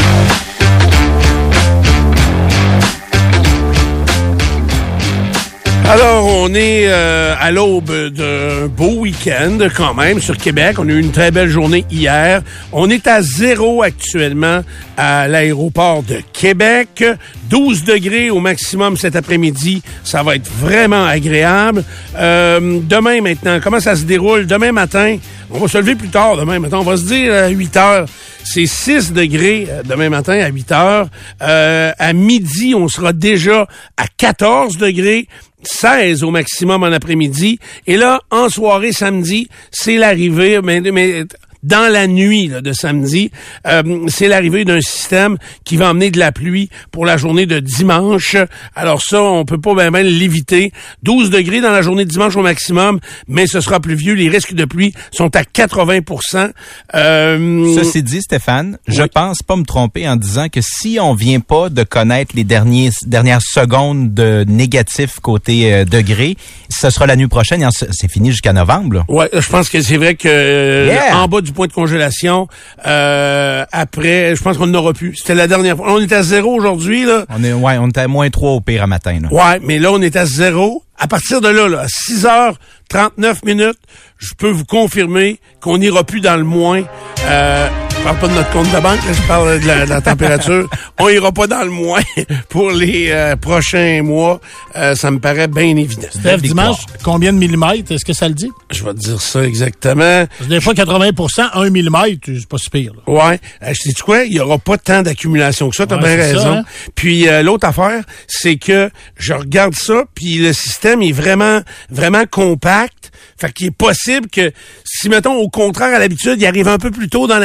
Alors, on est à l'aube d'un beau week-end quand même sur Québec. On a eu une très belle journée hier. On est à 0 actuellement à l'aéroport de Québec. 12 degrés au maximum cet après-midi. Ça va être vraiment agréable. Demain maintenant, comment ça se déroule? Demain matin, on va se lever plus tard demain matin. On va se dire à 8 heures. C'est 6 degrés demain matin à 8 heures. À midi, on sera déjà à 14 degrés. 16 au maximum en après-midi. Et là, en soirée, samedi, c'est l'arrivée, mais dans la nuit là, de samedi, c'est l'arrivée d'un système qui va emmener de la pluie pour la journée de dimanche. Alors ça, on peut pas bien l'éviter. 12 degrés dans la journée de dimanche au maximum, mais ce sera pluvieux. Les risques de pluie sont à 80%. Ceci dit, Stéphane, je pense pas me tromper en disant que si on vient pas de connaître les dernières secondes de négatif côté degrés, ce sera la nuit prochaine. C'est fini jusqu'à novembre. Là. Ouais, je pense que c'est vrai que en bas du point de congélation, après, je pense qu'on n'aura plus. C'était la dernière fois. On est à 0 aujourd'hui, là. On était à moins 3 au pire à matin, là. Ouais, mais là, on est à 0. À partir de là, à 6h39, je peux vous confirmer qu'on n'ira plus dans le moins. Je parle pas de notre compte de banque, là, je parle de la température. On ira pas dans le moins pour les prochains mois. Ça me paraît bien évident. Steph, dimanche, combien de millimètres? Est-ce que ça le dit? Je vais te dire ça exactement. Des fois, 80%, 1 millimètre, c'est pas si pire. Là. Ouais. Sais-tu quoi? Il y aura pas tant d'accumulation que ça. T'as bien raison. Ça, hein? Puis l'autre affaire, c'est que je regarde ça, puis le système est vraiment, vraiment compact. Fait qu'il est possible que, si, mettons, au contraire, à l'habitude, il arrive un peu plus tôt dans la nuit de samedi,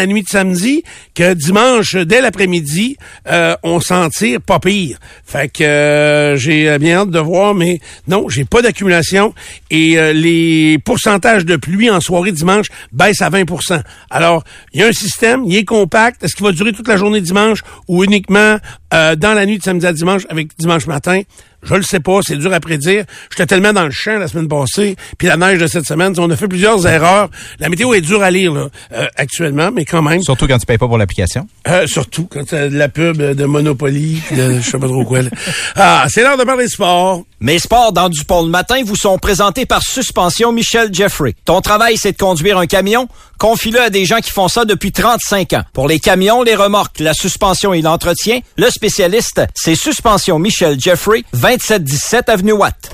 samedi que dimanche, dès l'après-midi, on s'en tire pas pire. Fait que j'ai bien hâte de voir, mais non, j'ai pas d'accumulation. Et les pourcentages de pluie en soirée dimanche baissent à 20%. Alors, il y a un système, il est compact. Est-ce qu'il va durer toute la journée dimanche ou uniquement dans la nuit de samedi à dimanche avec dimanche matin? Je le sais pas, c'est dur à prédire. J'étais tellement dans le champ la semaine passée, puis la neige de cette semaine, on a fait plusieurs erreurs. La météo est dure à lire là, actuellement, mais quand même. Surtout quand tu payes pas pour l'application. Surtout quand t'as de la pub de Monopoly, de je sais pas trop quoi. Là. C'est l'heure de parler sport. Mes sports dans Dupont le matin vous sont présentés par Suspension Michel Jeffrey. Ton travail, c'est de conduire un camion? Confie-le à des gens qui font ça depuis 35 ans. Pour les camions, les remorques, la suspension et l'entretien, le spécialiste, c'est Suspension Michel Jeffrey, 2717 Avenue Watt.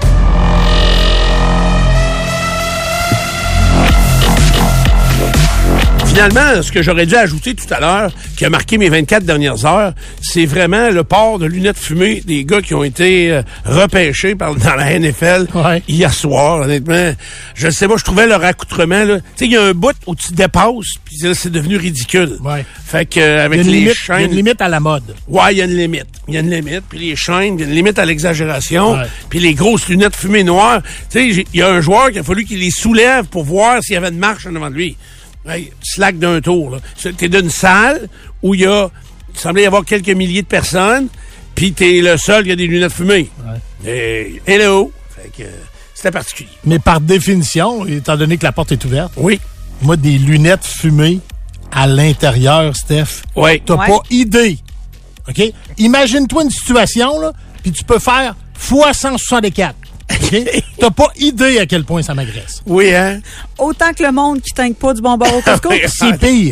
Finalement, ce que j'aurais dû ajouter tout à l'heure, qui a marqué mes 24 dernières heures, c'est vraiment le port de lunettes fumées des gars qui ont été repêchés dans la NFL hier soir. Honnêtement, je sais pas, je trouvais leur accoutrement, là. Tu sais, il y a un bout où tu dépasses, puis là, c'est devenu ridicule. Ouais. Fait que, avec les chaînes... Il y a une limite à la mode. Ouais, il y a une limite. Il y a une limite. Puis les chaînes, il y a une limite à l'exagération. Ouais. Puis les grosses lunettes fumées noires. Tu sais, il y a un joueur qui a fallu qu'il les soulève pour voir s'il y avait une marche en avant de lui. Hey, slack d'un tour, là. T'es d'une salle où il semblait y avoir quelques milliers de personnes, puis t'es le seul qui a des lunettes fumées. Ouais. Et, hello! Fait que c'était particulier. Mais par définition, étant donné que la porte est ouverte, oui. Moi, des lunettes fumées à l'intérieur, Steph, oui. T'as pas idée. OK? Imagine-toi une situation, là, puis tu peux faire fois 164. Okay? T'as pas idée à quel point ça m'agresse. Oui, hein? Autant que le monde qui trinque pas du bon bord au Costco. C'est pire.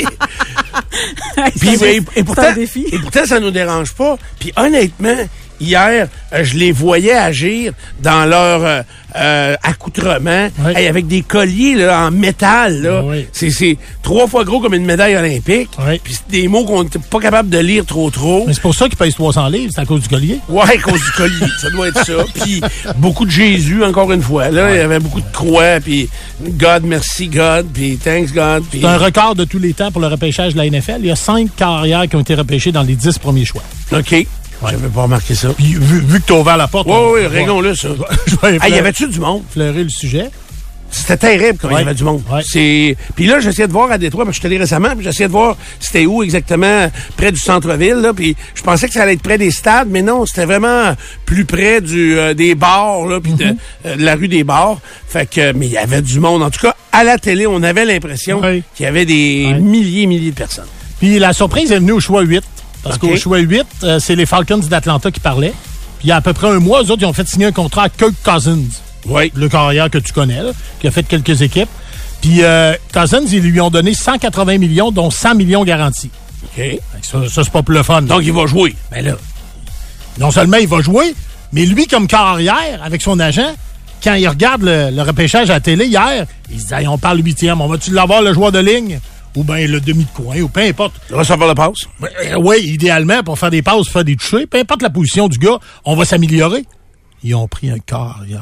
Et pourtant, ça nous dérange pas. Puis honnêtement, hier, je les voyais agir dans leur accoutrement, avec des colliers là, en métal. Là. Oui. C'est 3 fois gros comme une médaille olympique. Oui. Puis c'est des mots qu'on n'est pas capable de lire trop. Mais c'est pour ça qu'ils pèsent 300 livres, c'est à cause du collier. Oui, à cause du collier. Ça doit être ça. Puis beaucoup de Jésus, encore une fois. Là, il y avait beaucoup de croix, puis God, merci God, puis thanks God. Pis... C'est un record de tous les temps pour le repêchage de la NFL. Il y a 5 carrières qui ont été repêchées dans les 10 premiers choix. OK. Ouais. J'avais pas remarqué ça. Puis, vu que t'as ouvert la porte... Oui, réglons-le, ça. Y avait-tu du monde? Fleurer le sujet. C'était terrible quand il y avait du monde. Ouais. Puis là, j'essayais de voir à Détroit, parce que je suis allé récemment, puis j'essayais de voir c'était où exactement, près du centre-ville, là, puis je pensais que ça allait être près des stades, mais non, c'était vraiment plus près des bars, là, puis de la rue des bars. Fait que, mais il y avait du monde. En tout cas, à la télé, on avait l'impression qu'il y avait des milliers de personnes. Puis la surprise est venue au choix 8. Parce qu'au choix 8, c'est les Falcons d'Atlanta qui parlaient. Puis il y a à peu près un mois, eux autres, ils ont fait signer un contrat à Kirk Cousins. Oui. Le carrière que tu connais, là, qui a fait quelques équipes. Puis Cousins, ils lui ont donné 180 millions, dont 100 millions garantis. OK. Ça c'est pas pour le fun. Donc, il va jouer. Ben là, non seulement il va jouer, mais lui, comme carrière, avec son agent, quand il regarde le repêchage à la télé hier, il se dit hey, on parle 8e, on va-tu l'avoir le joueur de ligne? Ou bien le demi de coin, ou peu importe. On va se faire la passe? Oui, idéalement, pour faire des passes, faire des touchés, peu importe la position du gars, on va s'améliorer. Ils ont pris un quart hier.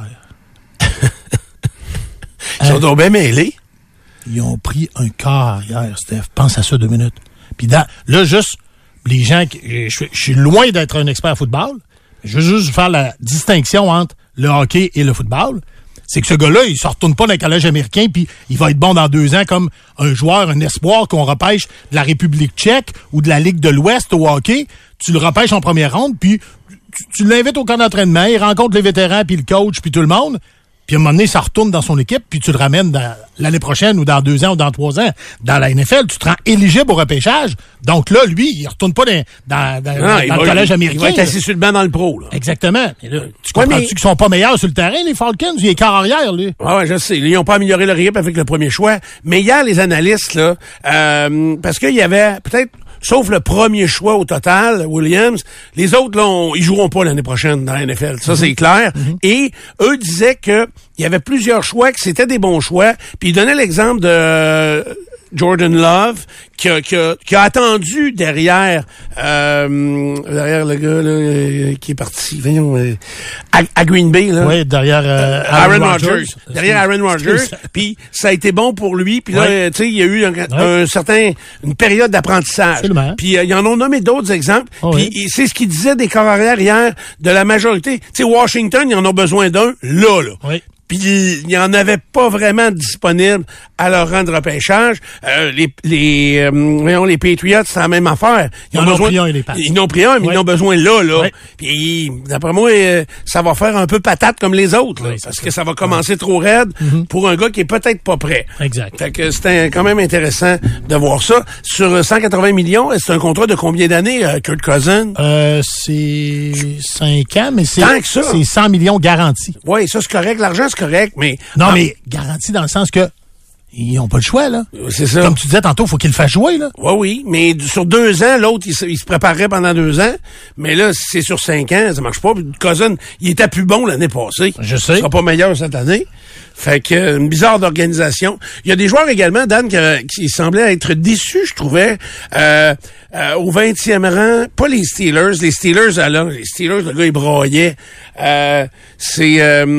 Ils sont donc bien mêlés. Ils ont pris un quart hier, Steph. Pense à ça 2 minutes. Puis là, juste, les gens... Je suis loin d'être un expert football. Je veux juste faire la distinction entre le hockey et le football. C'est que ce gars-là, il se retourne pas dans le collège américain puis il va être bon dans 2 ans comme un joueur, un espoir qu'on repêche de la République tchèque ou de la Ligue de l'Ouest au hockey. Tu le repêches en première ronde puis tu l'invites au camp d'entraînement, il rencontre les vétérans puis le coach puis tout le monde. Puis à un moment donné, ça retourne dans son équipe, puis tu le ramènes l'année prochaine ou dans 2 ans ou dans 3 ans. Dans la NFL, tu te rends éligible au repêchage. Donc là, lui, il retourne pas dans le collège américain. Il va être assis sur le banc dans le pro. Là. Exactement. Et là, tu comprends-tu qu'ils sont pas meilleurs sur le terrain, les Falcons? Il est carrière, lui. Ouais, je sais. Ils n'ont pas amélioré leur équipe avec le premier choix. Mais hier, les analystes, là, parce qu'il y avait peut-être... Sauf le premier choix au total, Williams. Les autres, là, ils joueront pas l'année prochaine dans la NFL. Ça, c'est clair. Et eux disaient que il y avait plusieurs choix, que c'était des bons choix. Puis ils donnaient l'exemple Jordan Love, qui a attendu derrière le gars là, qui est parti, voyons, à Green Bay. Là. Oui, derrière Aaron Rodgers. Derrière Aaron Rodgers. Puis ça a été bon pour lui. Puis là, tu sais, il y a eu une période d'apprentissage. Puis ils en ont nommé d'autres exemples. Puis c'est ce qu'il disait des corps arrière hier de la majorité. Tu sais, Washington, ils en ont besoin d'un là. Oui. Puis il n'y en avait pas vraiment disponible à leur rang de repêchage. Les Patriots, c'est la même affaire. Ils en ont pris un, ils en ont pris un, mais ils en ont besoin là. Oui. Puis d'après moi, ça va faire un peu patate comme les autres, là, parce que ça va commencer trop raide pour un gars qui est peut-être pas prêt. Exact. Fait que c'était quand même intéressant de voir ça. Sur 180 millions, c'est un contrat de combien d'années, Kirk Cousins? C'est 5 ans, mais c'est 100 millions garantis. Oui, ça c'est correct. L'argent, c'est correct, mais... Non, mais garanti dans le sens que ils n'ont pas le choix, là. C'est ça. Comme tu disais tantôt, il faut qu'il le fasse jouer, là. Oui, mais sur 2 ans, l'autre, il se préparerait pendant 2 ans. Mais là, si c'est sur 5 ans, ça marche pas. Cousin, il était plus bon l'année passée. Je sais. Il sera pas meilleur cette année. Fait que, une bizarre d'organisation. Il y a des joueurs également, Dan, qui semblaient être déçus, je trouvais, au 20e rang. Pas les Steelers. Les Steelers, le gars, il braillait. C'est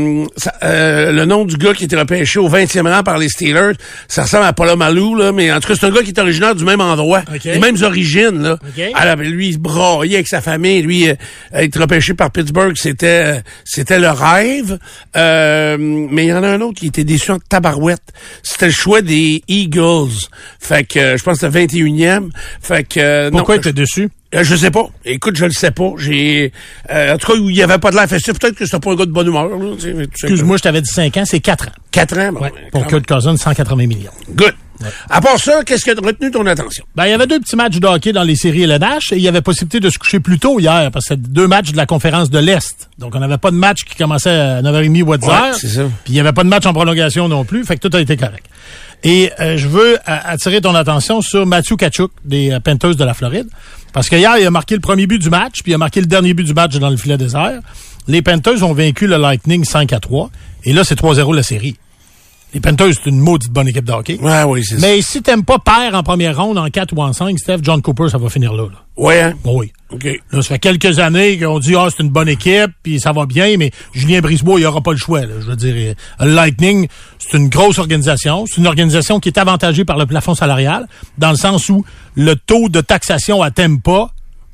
le nom du gars qui était repêché au 20e rang par les Steelers. Ça ressemble à Palomalu, là, mais en tout cas, c'est un gars qui est originaire du même endroit. Okay. Les mêmes origines, là. Okay. Alors, lui, il se braillait avec sa famille. Lui, être repêché par Pittsburgh, c'était le rêve. Mais il y en a un autre qui était déçu en tabarouette. C'était le choix des Eagles. Fait que, je pense que c'était 21e. Fait que, pourquoi il était déçu? Je sais pas. Écoute, je le sais pas. En tout cas, il y avait pas de l'air festif. Peut-être que c'était pas un gars de bonne humeur. Là, excuse-moi, je t'avais dit 5 ans, c'est 4 ans. 4 ans? Bon, ouais, pour Kirk Cousins, 180 millions. Good. Ouais. À part ça, qu'est-ce qui a retenu ton attention? Ben, il y avait 2 petits matchs de hockey dans les séries LNH et il y avait possibilité de se coucher plus tôt hier parce que c'était 2 matchs de la conférence de l'Est. Donc, on n'avait pas de match qui commençait à 9h30 ou à 10h. Ouais, c'est ça. Puis, il n'y avait pas de match en prolongation non plus. Fait que tout a été correct. Et je veux attirer ton attention sur Matthew Tkachuk des Panthers de la Floride. Parce que hier, il a marqué le premier but du match, puis il a marqué le dernier but du match dans le filet désert. Les Panthers ont vaincu le Lightning 5-3. Et là, c'est 3-0 la série. Les Panthers, c'est une maudite bonne équipe de hockey. Ouais, oui, c'est ça. Mais si t'aimes pas perdre en première ronde, en 4 ou en 5, Steph, John Cooper, ça va finir là. Ouais, hein? Oui. OK. Là, ça fait quelques années qu'on dit, c'est une bonne équipe, puis ça va bien, mais Julien Brisebois, il aura pas le choix, là. Je veux dire, le Lightning, c'est une grosse organisation. C'est une organisation qui est avantagée par le plafond salarial, dans le sens où le taux de taxation à Tampa,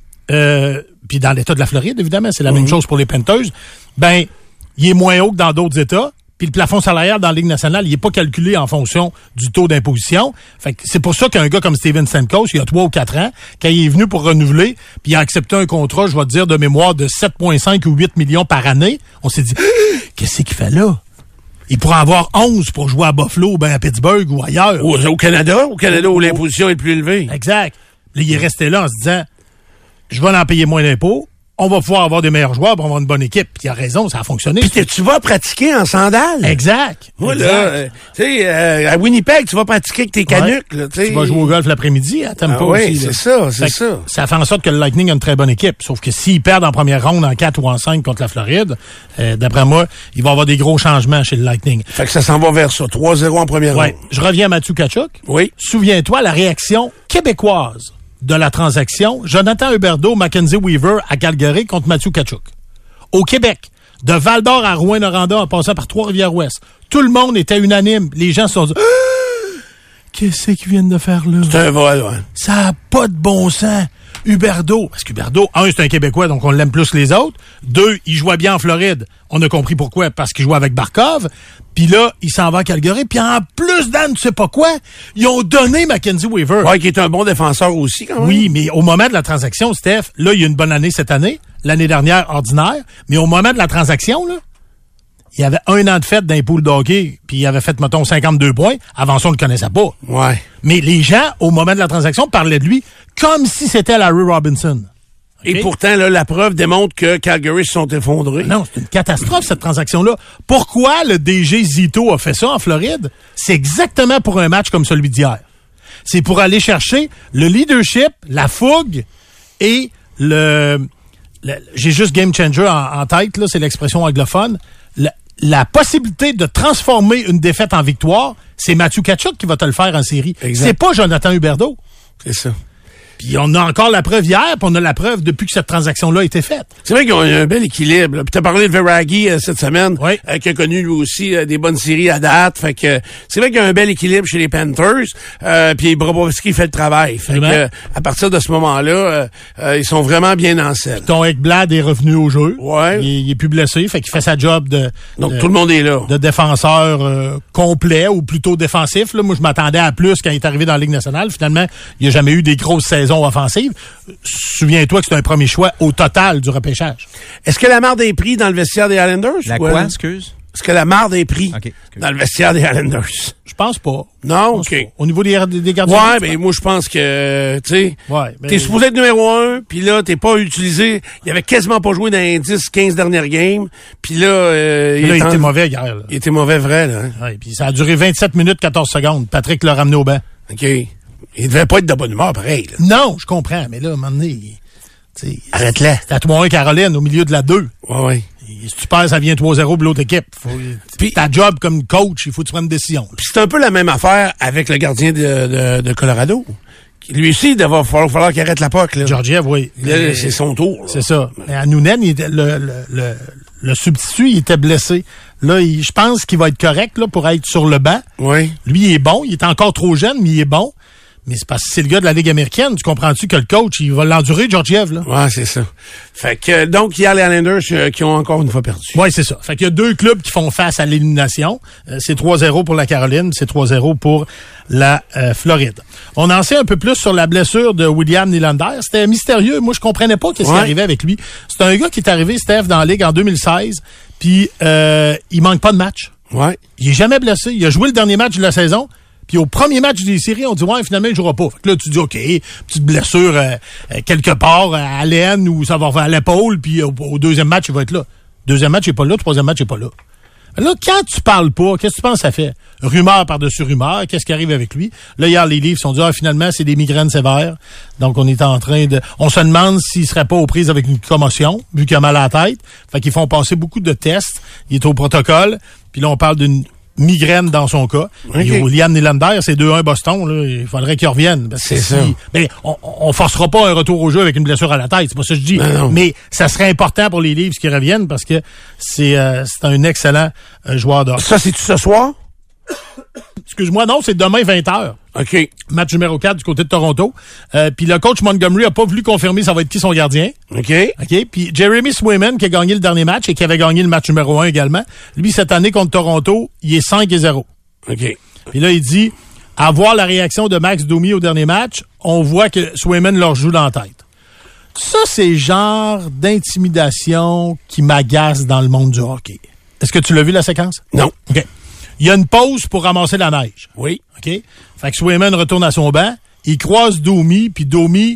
puis dans l'État de la Floride, évidemment, c'est la même chose pour les Panthers, ben, il est moins haut que dans d'autres États. Puis le plafond salarial dans la Ligue nationale, il est pas calculé en fonction du taux d'imposition. Fait que c'est pour ça qu'un gars comme Steven Stamkos, il y a 3 ou 4 ans, quand il est venu pour renouveler, puis il a accepté un contrat, je vais te dire, de mémoire de 7,5 ou 8 millions par année, on s'est dit, qu'est-ce qu'il fait là? Il pourrait avoir 11 pour jouer à Buffalo, ben à Pittsburgh ou ailleurs. Au Canada où l'imposition est plus élevée. Exact. Là, il est resté là en se disant, je vais en payer moins d'impôts. On va pouvoir avoir des meilleurs joueurs pour avoir une bonne équipe. Puis il a raison, ça a fonctionné. Puis tu vas pratiquer en sandales. Exact. Voilà. Tu sais, à Winnipeg, tu vas pratiquer avec tes canucks. Là, tu vas jouer au golf l'après-midi à Tampa aussi. Oui, c'est ça, c'est ça. Ça fait en sorte que le Lightning a une très bonne équipe. Sauf que s'ils perdent en première ronde en 4 ou en 5 contre la Floride, d'après moi, il va y avoir des gros changements chez le Lightning. Fait que ça s'en va vers ça. 3-0 en première ronde. Je reviens à Matthew Tkachuk. Oui. Souviens-toi la réaction québécoise de la transaction, Jonathan Huberdeau, Mackenzie Weevar à Calgary contre Matthew Tkachuk. Au Québec, de Val-d'Or à Rouyn-Noranda en passant par Trois-Rivières-Ouest, tout le monde était unanime. Les gens se sont dit « Qu'est-ce qu'ils viennent de faire là? » C'est un vol, ouais. Ça n'a pas de bon sens. Huberdeau, parce qu'Huberdeau, 1, c'est un Québécois, donc on l'aime plus que les autres. 2, il jouait bien en Floride. On a compris pourquoi, parce qu'il jouait avec Barkov. Puis là, il s'en va à Calgary. Puis en plus, Dan, tu sais pas quoi, ils ont donné Mackenzie Weevar. Ouais, qui est un bon défenseur aussi, quand même. Oui, mais au moment de la transaction, Steph, là, il y a une bonne année cette année. L'année dernière, ordinaire. Mais au moment de la transaction, là, il y avait 1 an de fête dans les poules de hockey, puis il avait fait, mettons, 52 points. Avant ça, on le connaissait pas. Ouais. Mais les gens, au moment de la transaction, parlaient de lui comme si c'était Larry Robinson. Okay? Et pourtant, là, la preuve démontre que Calgary se sont effondrés. Non, c'est une catastrophe, cette transaction-là. Pourquoi le DG Zito a fait ça en Floride? C'est exactement pour un match comme celui d'hier. C'est pour aller chercher le leadership, la fougue et j'ai juste game changer en tête, là, c'est l'expression anglophone. La possibilité de transformer une défaite en victoire, c'est Matthew Tkachuk qui va te le faire en série. Exact. C'est pas Jonathan Huberdeau. C'est ça. Puis on a encore la preuve hier, puis on a la preuve depuis que cette transaction-là a été faite. C'est vrai qu'ils ont un bel équilibre. Puis t'as parlé de Verhaeghe cette semaine, Oui. qui a connu lui aussi des bonnes séries à date. Fait que c'est vrai qu'il y a un bel équilibre chez les Panthers. Puis Bobrovski fait le travail. Fait que à partir de ce moment-là, ils sont vraiment bien en selle. Ton Ekblad est revenu au jeu. Ouais. Il est plus blessé, fait qu'il fait sa job Donc tout le monde est là. de défenseur complet ou plutôt défensif. Là, moi, je m'attendais à plus quand il est arrivé dans la Ligue nationale. Finalement, il n'a jamais eu des grosses saisons offensives. Souviens-toi que c'est un premier choix au total du repêchage. Est-ce que la marde est prise dans le vestiaire des Islanders? La quoi, excuse? Est-ce que la marde est prise Ok, dans le vestiaire des Islanders? Je pense pas. Non? Je pense OK. pas. Au niveau des gardiens. Ouais, mais moi, je pense que, tu sais, Ouais, ben- t'es supposé être numéro 1, puis là, t'es pas utilisé. Il avait quasiment pas joué dans les 10-15 dernières games, puis là, il était mauvais hier. Là. Il était mauvais vrai, là. Hein? Ouais, puis ça a duré 27 minutes 14 secondes. Patrick l'a ramené au banc. OK. Il devait pas être de bonne humeur, pareil, là. Non, je comprends, mais là, à un moment donné, tu sais, Arrête-la. c'est à 3-1 Caroline, au milieu de la 2. Ouais. Et si tu perds, ça vient 3-0 pour l'autre équipe. Puis ta job comme coach, il faut que tu prennes une décision. Puis c'est un peu la même affaire avec le gardien de Colorado. Lui aussi, il va falloir qu'il arrête la POC, là. Georgiev, oui. Là, c'est son tour. Là. C'est ça. Mais à Nounen, il était, le substitut, il était blessé. Là, je pense qu'il va être correct là pour être sur le banc. Oui. Lui, il est bon. Il est encore trop jeune, mais il est bon. Mais c'est parce que c'est le gars de la Ligue américaine. Tu comprends-tu que le coach, il va l'endurer, Georgiev, là? Ouais, c'est ça. Fait que, donc, il y a les Islanders qui ont encore une fois perdu. Oui, c'est ça. Fait qu'il y a deux clubs qui font face à l'élimination. C'est 3-0 pour la Caroline, c'est 3-0 pour la Floride. On en sait un peu plus sur la blessure de William Nylander. C'était mystérieux. Moi, je comprenais pas qu'est-ce qui arrivait avec lui. C'est un gars qui est arrivé, Steph, dans la Ligue en 2016, puis il manque pas de match. Ouais. Il est jamais blessé. Il a joué le dernier match de la saison. Puis au premier match des séries, on dit, ouais, finalement, il jouera pas. Fait que là, tu dis, OK, petite blessure quelque part à l'aine ou ça va faire à l'épaule, puis au deuxième match, il va être là. Deuxième match, il est pas là. Troisième match, il est pas là. Là, quand tu parles pas, qu'est-ce que tu penses que ça fait? Rumeur par-dessus rumeur, qu'est-ce qui arrive avec lui? Là, hier, les livres sont dit, finalement, c'est des migraines sévères. Donc, on est en train de... On se demande s'il serait pas aux prises avec une commotion, vu qu'il a mal à la tête. Fait qu'ils font passer beaucoup de tests. Il est au protocole. Puis là, on parle d'une migraine dans son cas. Okay. Et William Nylander, c'est 2-1 Boston, là. Il faudrait qu'il revienne. C'est ça. Ben, on forcera pas un retour au jeu avec une blessure à la tête. C'est pas ça que je dis. Non. Mais ça serait important pour les Leafs qu'ils reviennent parce que c'est un excellent joueur de hockey. Ça, c'est-tu ce soir? Excuse-moi, non, c'est demain 20h. OK. Match numéro 4 du côté de Toronto. Puis le coach Montgomery a pas voulu confirmer ça va être qui son gardien. OK. OK. Puis Jeremy Swayman, qui a gagné le dernier match et qui avait gagné le match numéro 1 également, lui, cette année contre Toronto, il est 5-0. OK. Puis là, il dit, à voir la réaction de Max Domi au dernier match, on voit que Swayman leur joue dans la tête. Ça, c'est le genre d'intimidation qui m'agace dans le monde du hockey. Est-ce que tu l'as vu, la séquence? Non. OK. Il y a une pause pour ramasser la neige. Oui. OK? Fait que Swayman retourne à son banc, il croise Domi, puis Domi,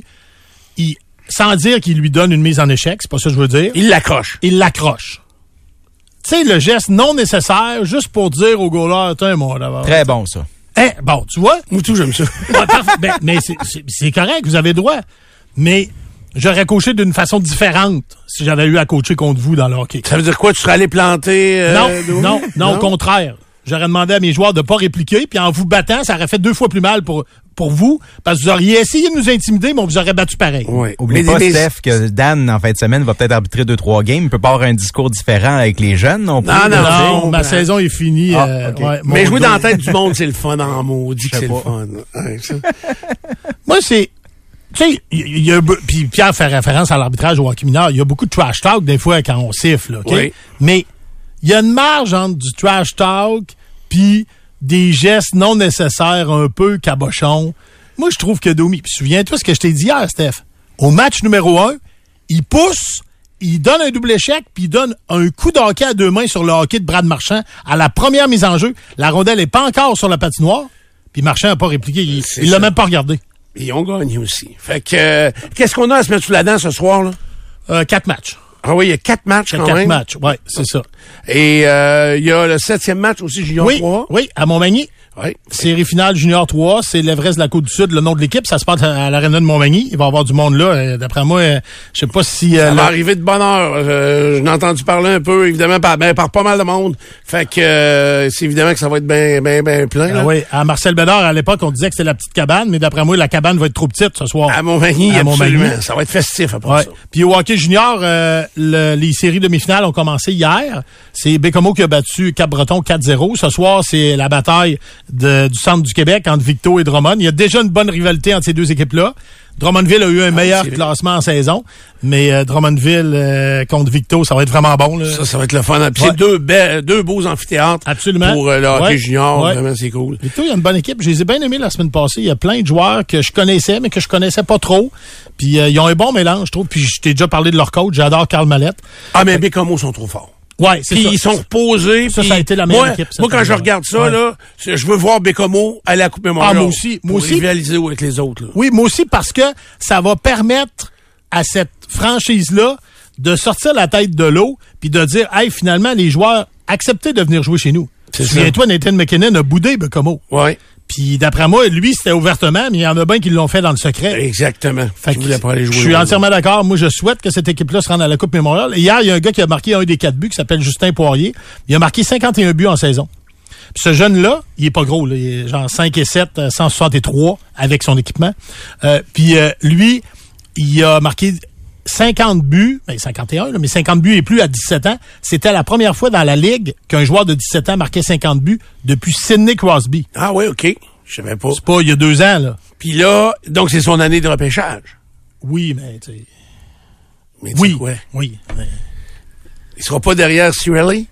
sans dire qu'il lui donne une mise en échec, c'est pas ça que je veux dire. Il l'accroche. Il l'accroche. Tu sais, le geste non nécessaire, juste pour dire au goaler, tiens, moi, d'abord. Très bon, ça. Hein, bon, tu vois? Moi, tout, j'aime ça. Ouais, parfait. Ben, mais c'est correct, vous avez le droit. Mais j'aurais coaché d'une façon différente si j'avais eu à coacher contre vous dans le hockey. Ça veut dire quoi? Tu serais allé planter... Non, au contraire. J'aurais demandé à mes joueurs de pas répliquer, puis en vous battant, ça aurait fait 2 fois plus mal pour vous, parce que vous auriez essayé de nous intimider, mais on vous aurait battu pareil. Oui. Oublie pas, Steph, que Dan, en fin de semaine, va peut-être arbitrer 2-3 games. Il peut pas avoir un discours différent avec les jeunes non plus. Non, ma saison est finie. Okay. Mais jouer dans la tête du monde, c'est le fun en maudit que c'est le fun. Ouais, ça. Moi, c'est... Tu sais, puis Pierre fait référence à l'arbitrage au hockey mineur. Il y a beaucoup de trash talk des fois quand on siffle, OK? Oui. Mais il y a une marge entre du trash talk puis des gestes non nécessaires un peu cabochons. Moi, je trouve que Domi... Puis souviens-toi ce que je t'ai dit hier, Steph. Au match numéro 1, il pousse, il donne un double échec, puis il donne un coup de hockey à 2 mains sur le hockey de Brad Marchand à la première mise en jeu. La rondelle n'est pas encore sur la patinoire, puis Marchand n'a pas répliqué. Il l'a même pas regardé. Ils ont gagné aussi. Fait que, qu'est-ce qu'on a à se mettre sous la dent ce soir, là? 4 matchs. Ah oui, il y a 4 matchs quand même. 4 matchs, oui, c'est ça. Et il y a le 7e match aussi, J3. Oui, à Montmagny. Oui. Série finale Junior 3, c'est l'Everest de la Côte-du-Sud, le nom de l'équipe. Ça se passe à l'Arena de Montmagny. Il va y avoir du monde là. D'après moi, je sais pas si... ça va arriver de bonne heure. Je n'ai entendu parler un peu, évidemment, par pas mal de monde. Fait que c'est évidemment que ça va être bien plein. Là. Oui, à Marcel Bédard, à l'époque, on disait que c'était la petite cabane, mais d'après moi, la cabane va être trop petite ce soir. À Montmagny, absolument. Ça va être festif après ça. Puis au hockey junior, les séries demi-finales ont commencé hier. C'est Bécomo qui a battu Cap-Breton 4-0. Ce soir, c'est la bataille du centre du Québec entre Victo et Drummond. Il y a déjà une bonne rivalité entre ces deux équipes-là. Drummondville a eu un meilleur classement en saison, mais Drummondville contre Victo, ça va être vraiment bon. Là. Ça va être le fun. Puis c'est deux beaux amphithéâtres. Absolument. Pour le hockey junior. Vraiment, c'est cool. Victo, il y a une bonne équipe. Je les ai bien aimés la semaine passée. Il y a plein de joueurs que je connaissais, mais que je connaissais pas trop. Puis ils ont un bon mélange, je trouve. Puis je t'ai déjà parlé de leur coach. J'adore Carl Mallette. Ah, mais Bécomo sont trop forts. Ouais, c'est ça. Ils sont reposés. Ça a été la meilleure équipe. Moi, quand je regarde ça, là, je veux voir Bécomo aller à la Coupe Memorial. Ah, moi aussi. Rivaliser avec les autres. Là. Oui, moi aussi, parce que ça va permettre à cette franchise-là de sortir la tête de l'eau puis de dire, hey, finalement, les joueurs, acceptez de venir jouer chez nous. Souviens-toi, Nathan McKinnon a boudé Bécomo. Ouais. Puis d'après moi, lui, c'était ouvertement, mais il y en a bien qui l'ont fait dans le secret. Exactement. Fait que je suis entièrement d'accord. Moi, je souhaite que cette équipe-là se rende à la Coupe Memorial. Et hier, il y a un gars qui a marqué un des 4 buts qui s'appelle Justin Poirier. Il a marqué 51 buts en saison. Puis ce jeune-là, il est pas gros. Là. Il est genre 5 et 7, 163 avec son équipement. Puis lui, il a marqué 50 buts, 51, là, mais 50 buts et plus à 17 ans. C'était la première fois dans la Ligue qu'un joueur de 17 ans marquait 50 buts depuis Sidney Crosby. Ah oui, OK. Je savais pas. C'est pas il y a 2 ans, là. Puis là, donc c'est son année de repêchage. Oui, mais tu sais... Mais oui, quoi? Oui. Mais... Il sera pas derrière Cirelli?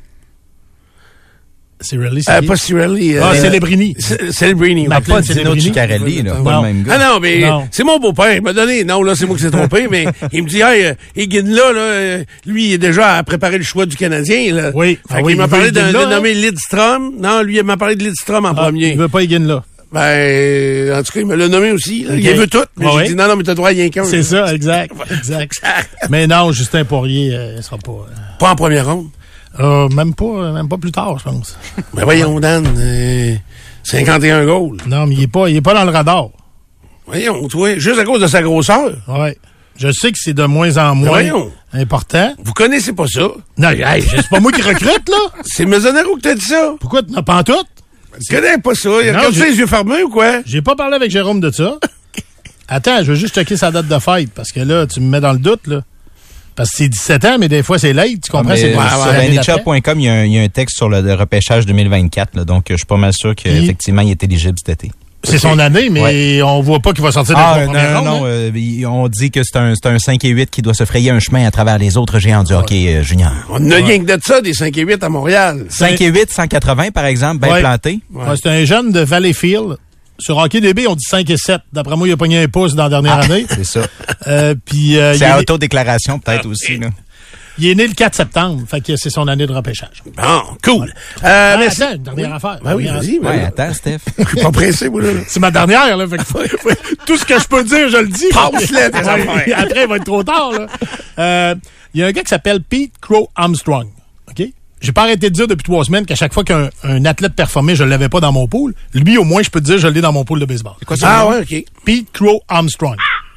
Cirelli, c'est pas Cirelli. Celebrini. Celebrini. Mais pas Dino Ciccarelli, là. Pas le même gars. Ah non, mais c'est mon beau-père. Il m'a donné... Non, là, c'est moi qui s'est trompé, mais il me dit, hey, Higgin là, lui, il est déjà à préparer le choix du Canadien, là. Oui. Il m'a parlé de nommer Lidstrom. Non, lui, il m'a parlé de Lidstrom en premier. Il veut pas Higgin là. Ben, en tout cas, il me l'a nommé aussi. Okay. Il veut tout. Mais j'ai dit, non, mais t'as droit à rien qu'un. C'est ça, exact. Mais non, Justin Poirier, il sera pas... Pas en première ronde? Même pas plus tard, je pense. Ben voyons, Dan, 51 goals. Non, mais il est pas dans le radar. Voyons, toi, juste à cause de sa grosseur. Ouais. Je sais que c'est de moins en moins important. Vous connaissez pas ça? Non, c'est pas moi qui recrute, là. C'est Maisonero qui t'a dit ça. Pourquoi tu n'as pas en tout? Tu connais pas ça? Il a les yeux fermés ou quoi? J'ai pas parlé avec Jérôme de ça. Attends, je veux juste checker sa date de fête, parce que là, tu me mets dans le doute, là. Parce que c'est 17 ans, mais des fois, c'est late, tu comprends? Sur NHL.com, il y a un texte sur le repêchage 2024, là, donc je suis pas mal sûr qu'effectivement, il est éligible cet été. C'est son année, mais on voit pas qu'il va sortir de la Non, on dit que c'est un 5 et 8 qui doit se frayer un chemin à travers les autres géants du hockey junior. On a rien que de ça, des 5 et 8 à Montréal. 5 et 8, 180, par exemple, bien planté. Ouais, c'est un jeune de Valleyfield. Sur HockeyDB, on dit 5 et 7. D'après moi, il a pogné un pouce dans la dernière année. C'est ça. C'est à autodéclaration, peut-être aussi. Là. Il est né le 4 septembre. Fait que c'est son année de repêchage. Bon, cool. Merci. Attends, une dernière affaire. Ben oui, vas-y. Attends, Steph. Je suis pas pressé, moi, là. C'est ma dernière, là. Fait que tout ce que je peux dire, je le dis. Passe-le, tes affaires. Après, il va être trop tard, là. Il y a un gars qui s'appelle Pete Crow Armstrong. OK? J'ai pas arrêté de dire depuis 3 semaines qu'à chaque fois qu'un athlète performait, je l'avais pas dans mon pool. Lui, au moins, je peux te dire, je l'ai dans mon pool de baseball. C'est quoi ça? Ah, ouais, OK. Pete Crow Armstrong.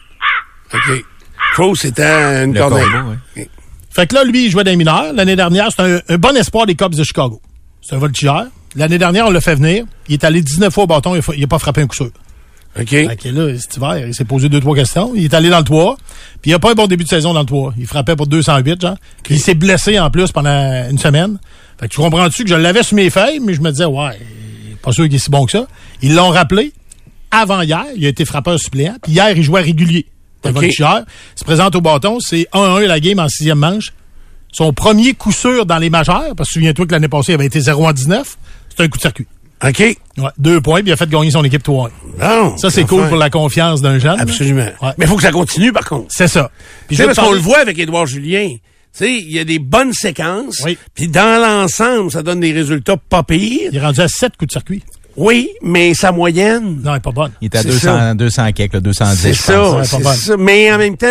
OK. Crow, c'était une corneille. Okay. Fait que là, lui, il jouait dans les mineurs. L'année dernière, c'était un bon espoir des Cubs de Chicago. C'est un voltigeur. L'année dernière, on l'a fait venir. Il est allé 19 fois au bâton. Il n'a pas frappé un coup sûr. OK. Fait que là, cet hiver, il s'est posé 2-3 questions. Il est allé dans le 3. Puis il n'a pas un bon début de saison dans le 3. Il frappait pour 208, genre. Okay. Il s'est blessé en plus pendant une semaine. Fait que tu comprends-tu que je l'avais sur mes feuilles, mais je me disais, ouais, pas sûr qu'il est si bon que ça. Ils l'ont rappelé avant hier. Il a été frappeur suppléant. Puis hier, il jouait régulier. Okay. Il se présente au bâton. C'est 1-1 la game en 6e manche. Son premier coup sûr dans les majeures, parce que souviens-toi que l'année passée, il avait été 0-19. C'est un coup de circuit. OK. Ouais, 2 points, puis il a fait gagner son équipe 3-1. Non, ça, c'est cool pour la confiance d'un jeune. Absolument. Ouais. Mais il faut que ça continue, par contre. C'est ça. Puis parce qu'on le voit avec Édouard Julien. Tu sais, il y a des bonnes séquences. Oui. Puis dans l'ensemble, ça donne des résultats pas pires. Il est rendu à 7 coups de circuit. Oui, mais sa moyenne... Non, elle est pas bonne. Il est à 200 quelques, 210. C'est ça, c'est ça. Mais en même temps,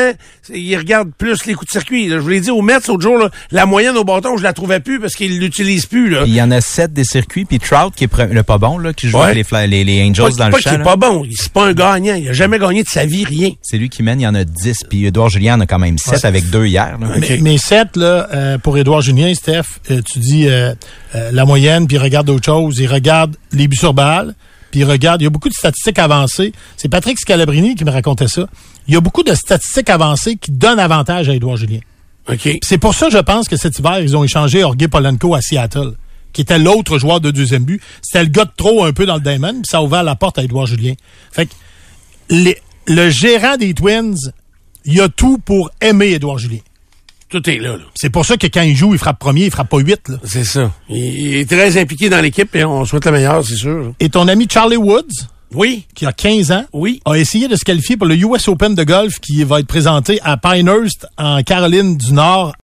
il regarde plus les coups de circuit. Là. Je vous l'ai dit, au Mets, l'autre jour, là, la moyenne au bâton, je la trouvais plus parce qu'il l'utilise plus. Là. Il y en a 7 des circuits, puis Trout, qui est le pas bon, là, qui joue avec les Angels dans le champ. Pas qu'il est pas bon, c'est pas un gagnant. Il a jamais gagné de sa vie, rien. C'est lui qui mène, il y en a 10, puis Édouard Julien en a quand même 7 avec 2 hier. Là. Mais 7, là, pour Édouard Julien, Steph, tu dis la moyenne, puis il regarde d'autres choses. Il regarde les buts sur balle, puis il regarde. Il y a beaucoup de statistiques avancées. C'est Patrick Scalabrini qui me racontait ça. Il y a beaucoup de statistiques avancées qui donnent avantage à Édouard Julien. OK. C'est pour ça, je pense, que cet hiver, ils ont échangé Jorge Polanco à Seattle, qui était l'autre joueur de deuxième but. C'était le gars de trop un peu dans le diamond, puis ça a ouvert la porte à Édouard Julien. Fait que le gérant des Twins, il a tout pour aimer Édouard Julien. Tout est là. C'est pour ça que quand il joue, il frappe premier, il frappe pas 8. Là. C'est ça. Il est très impliqué dans l'équipe et on souhaite le meilleur, c'est sûr. Et ton ami Charlie Woods, oui, qui a 15 ans, oui, a essayé de se qualifier pour le US Open de golf qui va être présenté à Pinehurst, en Caroline du Nord,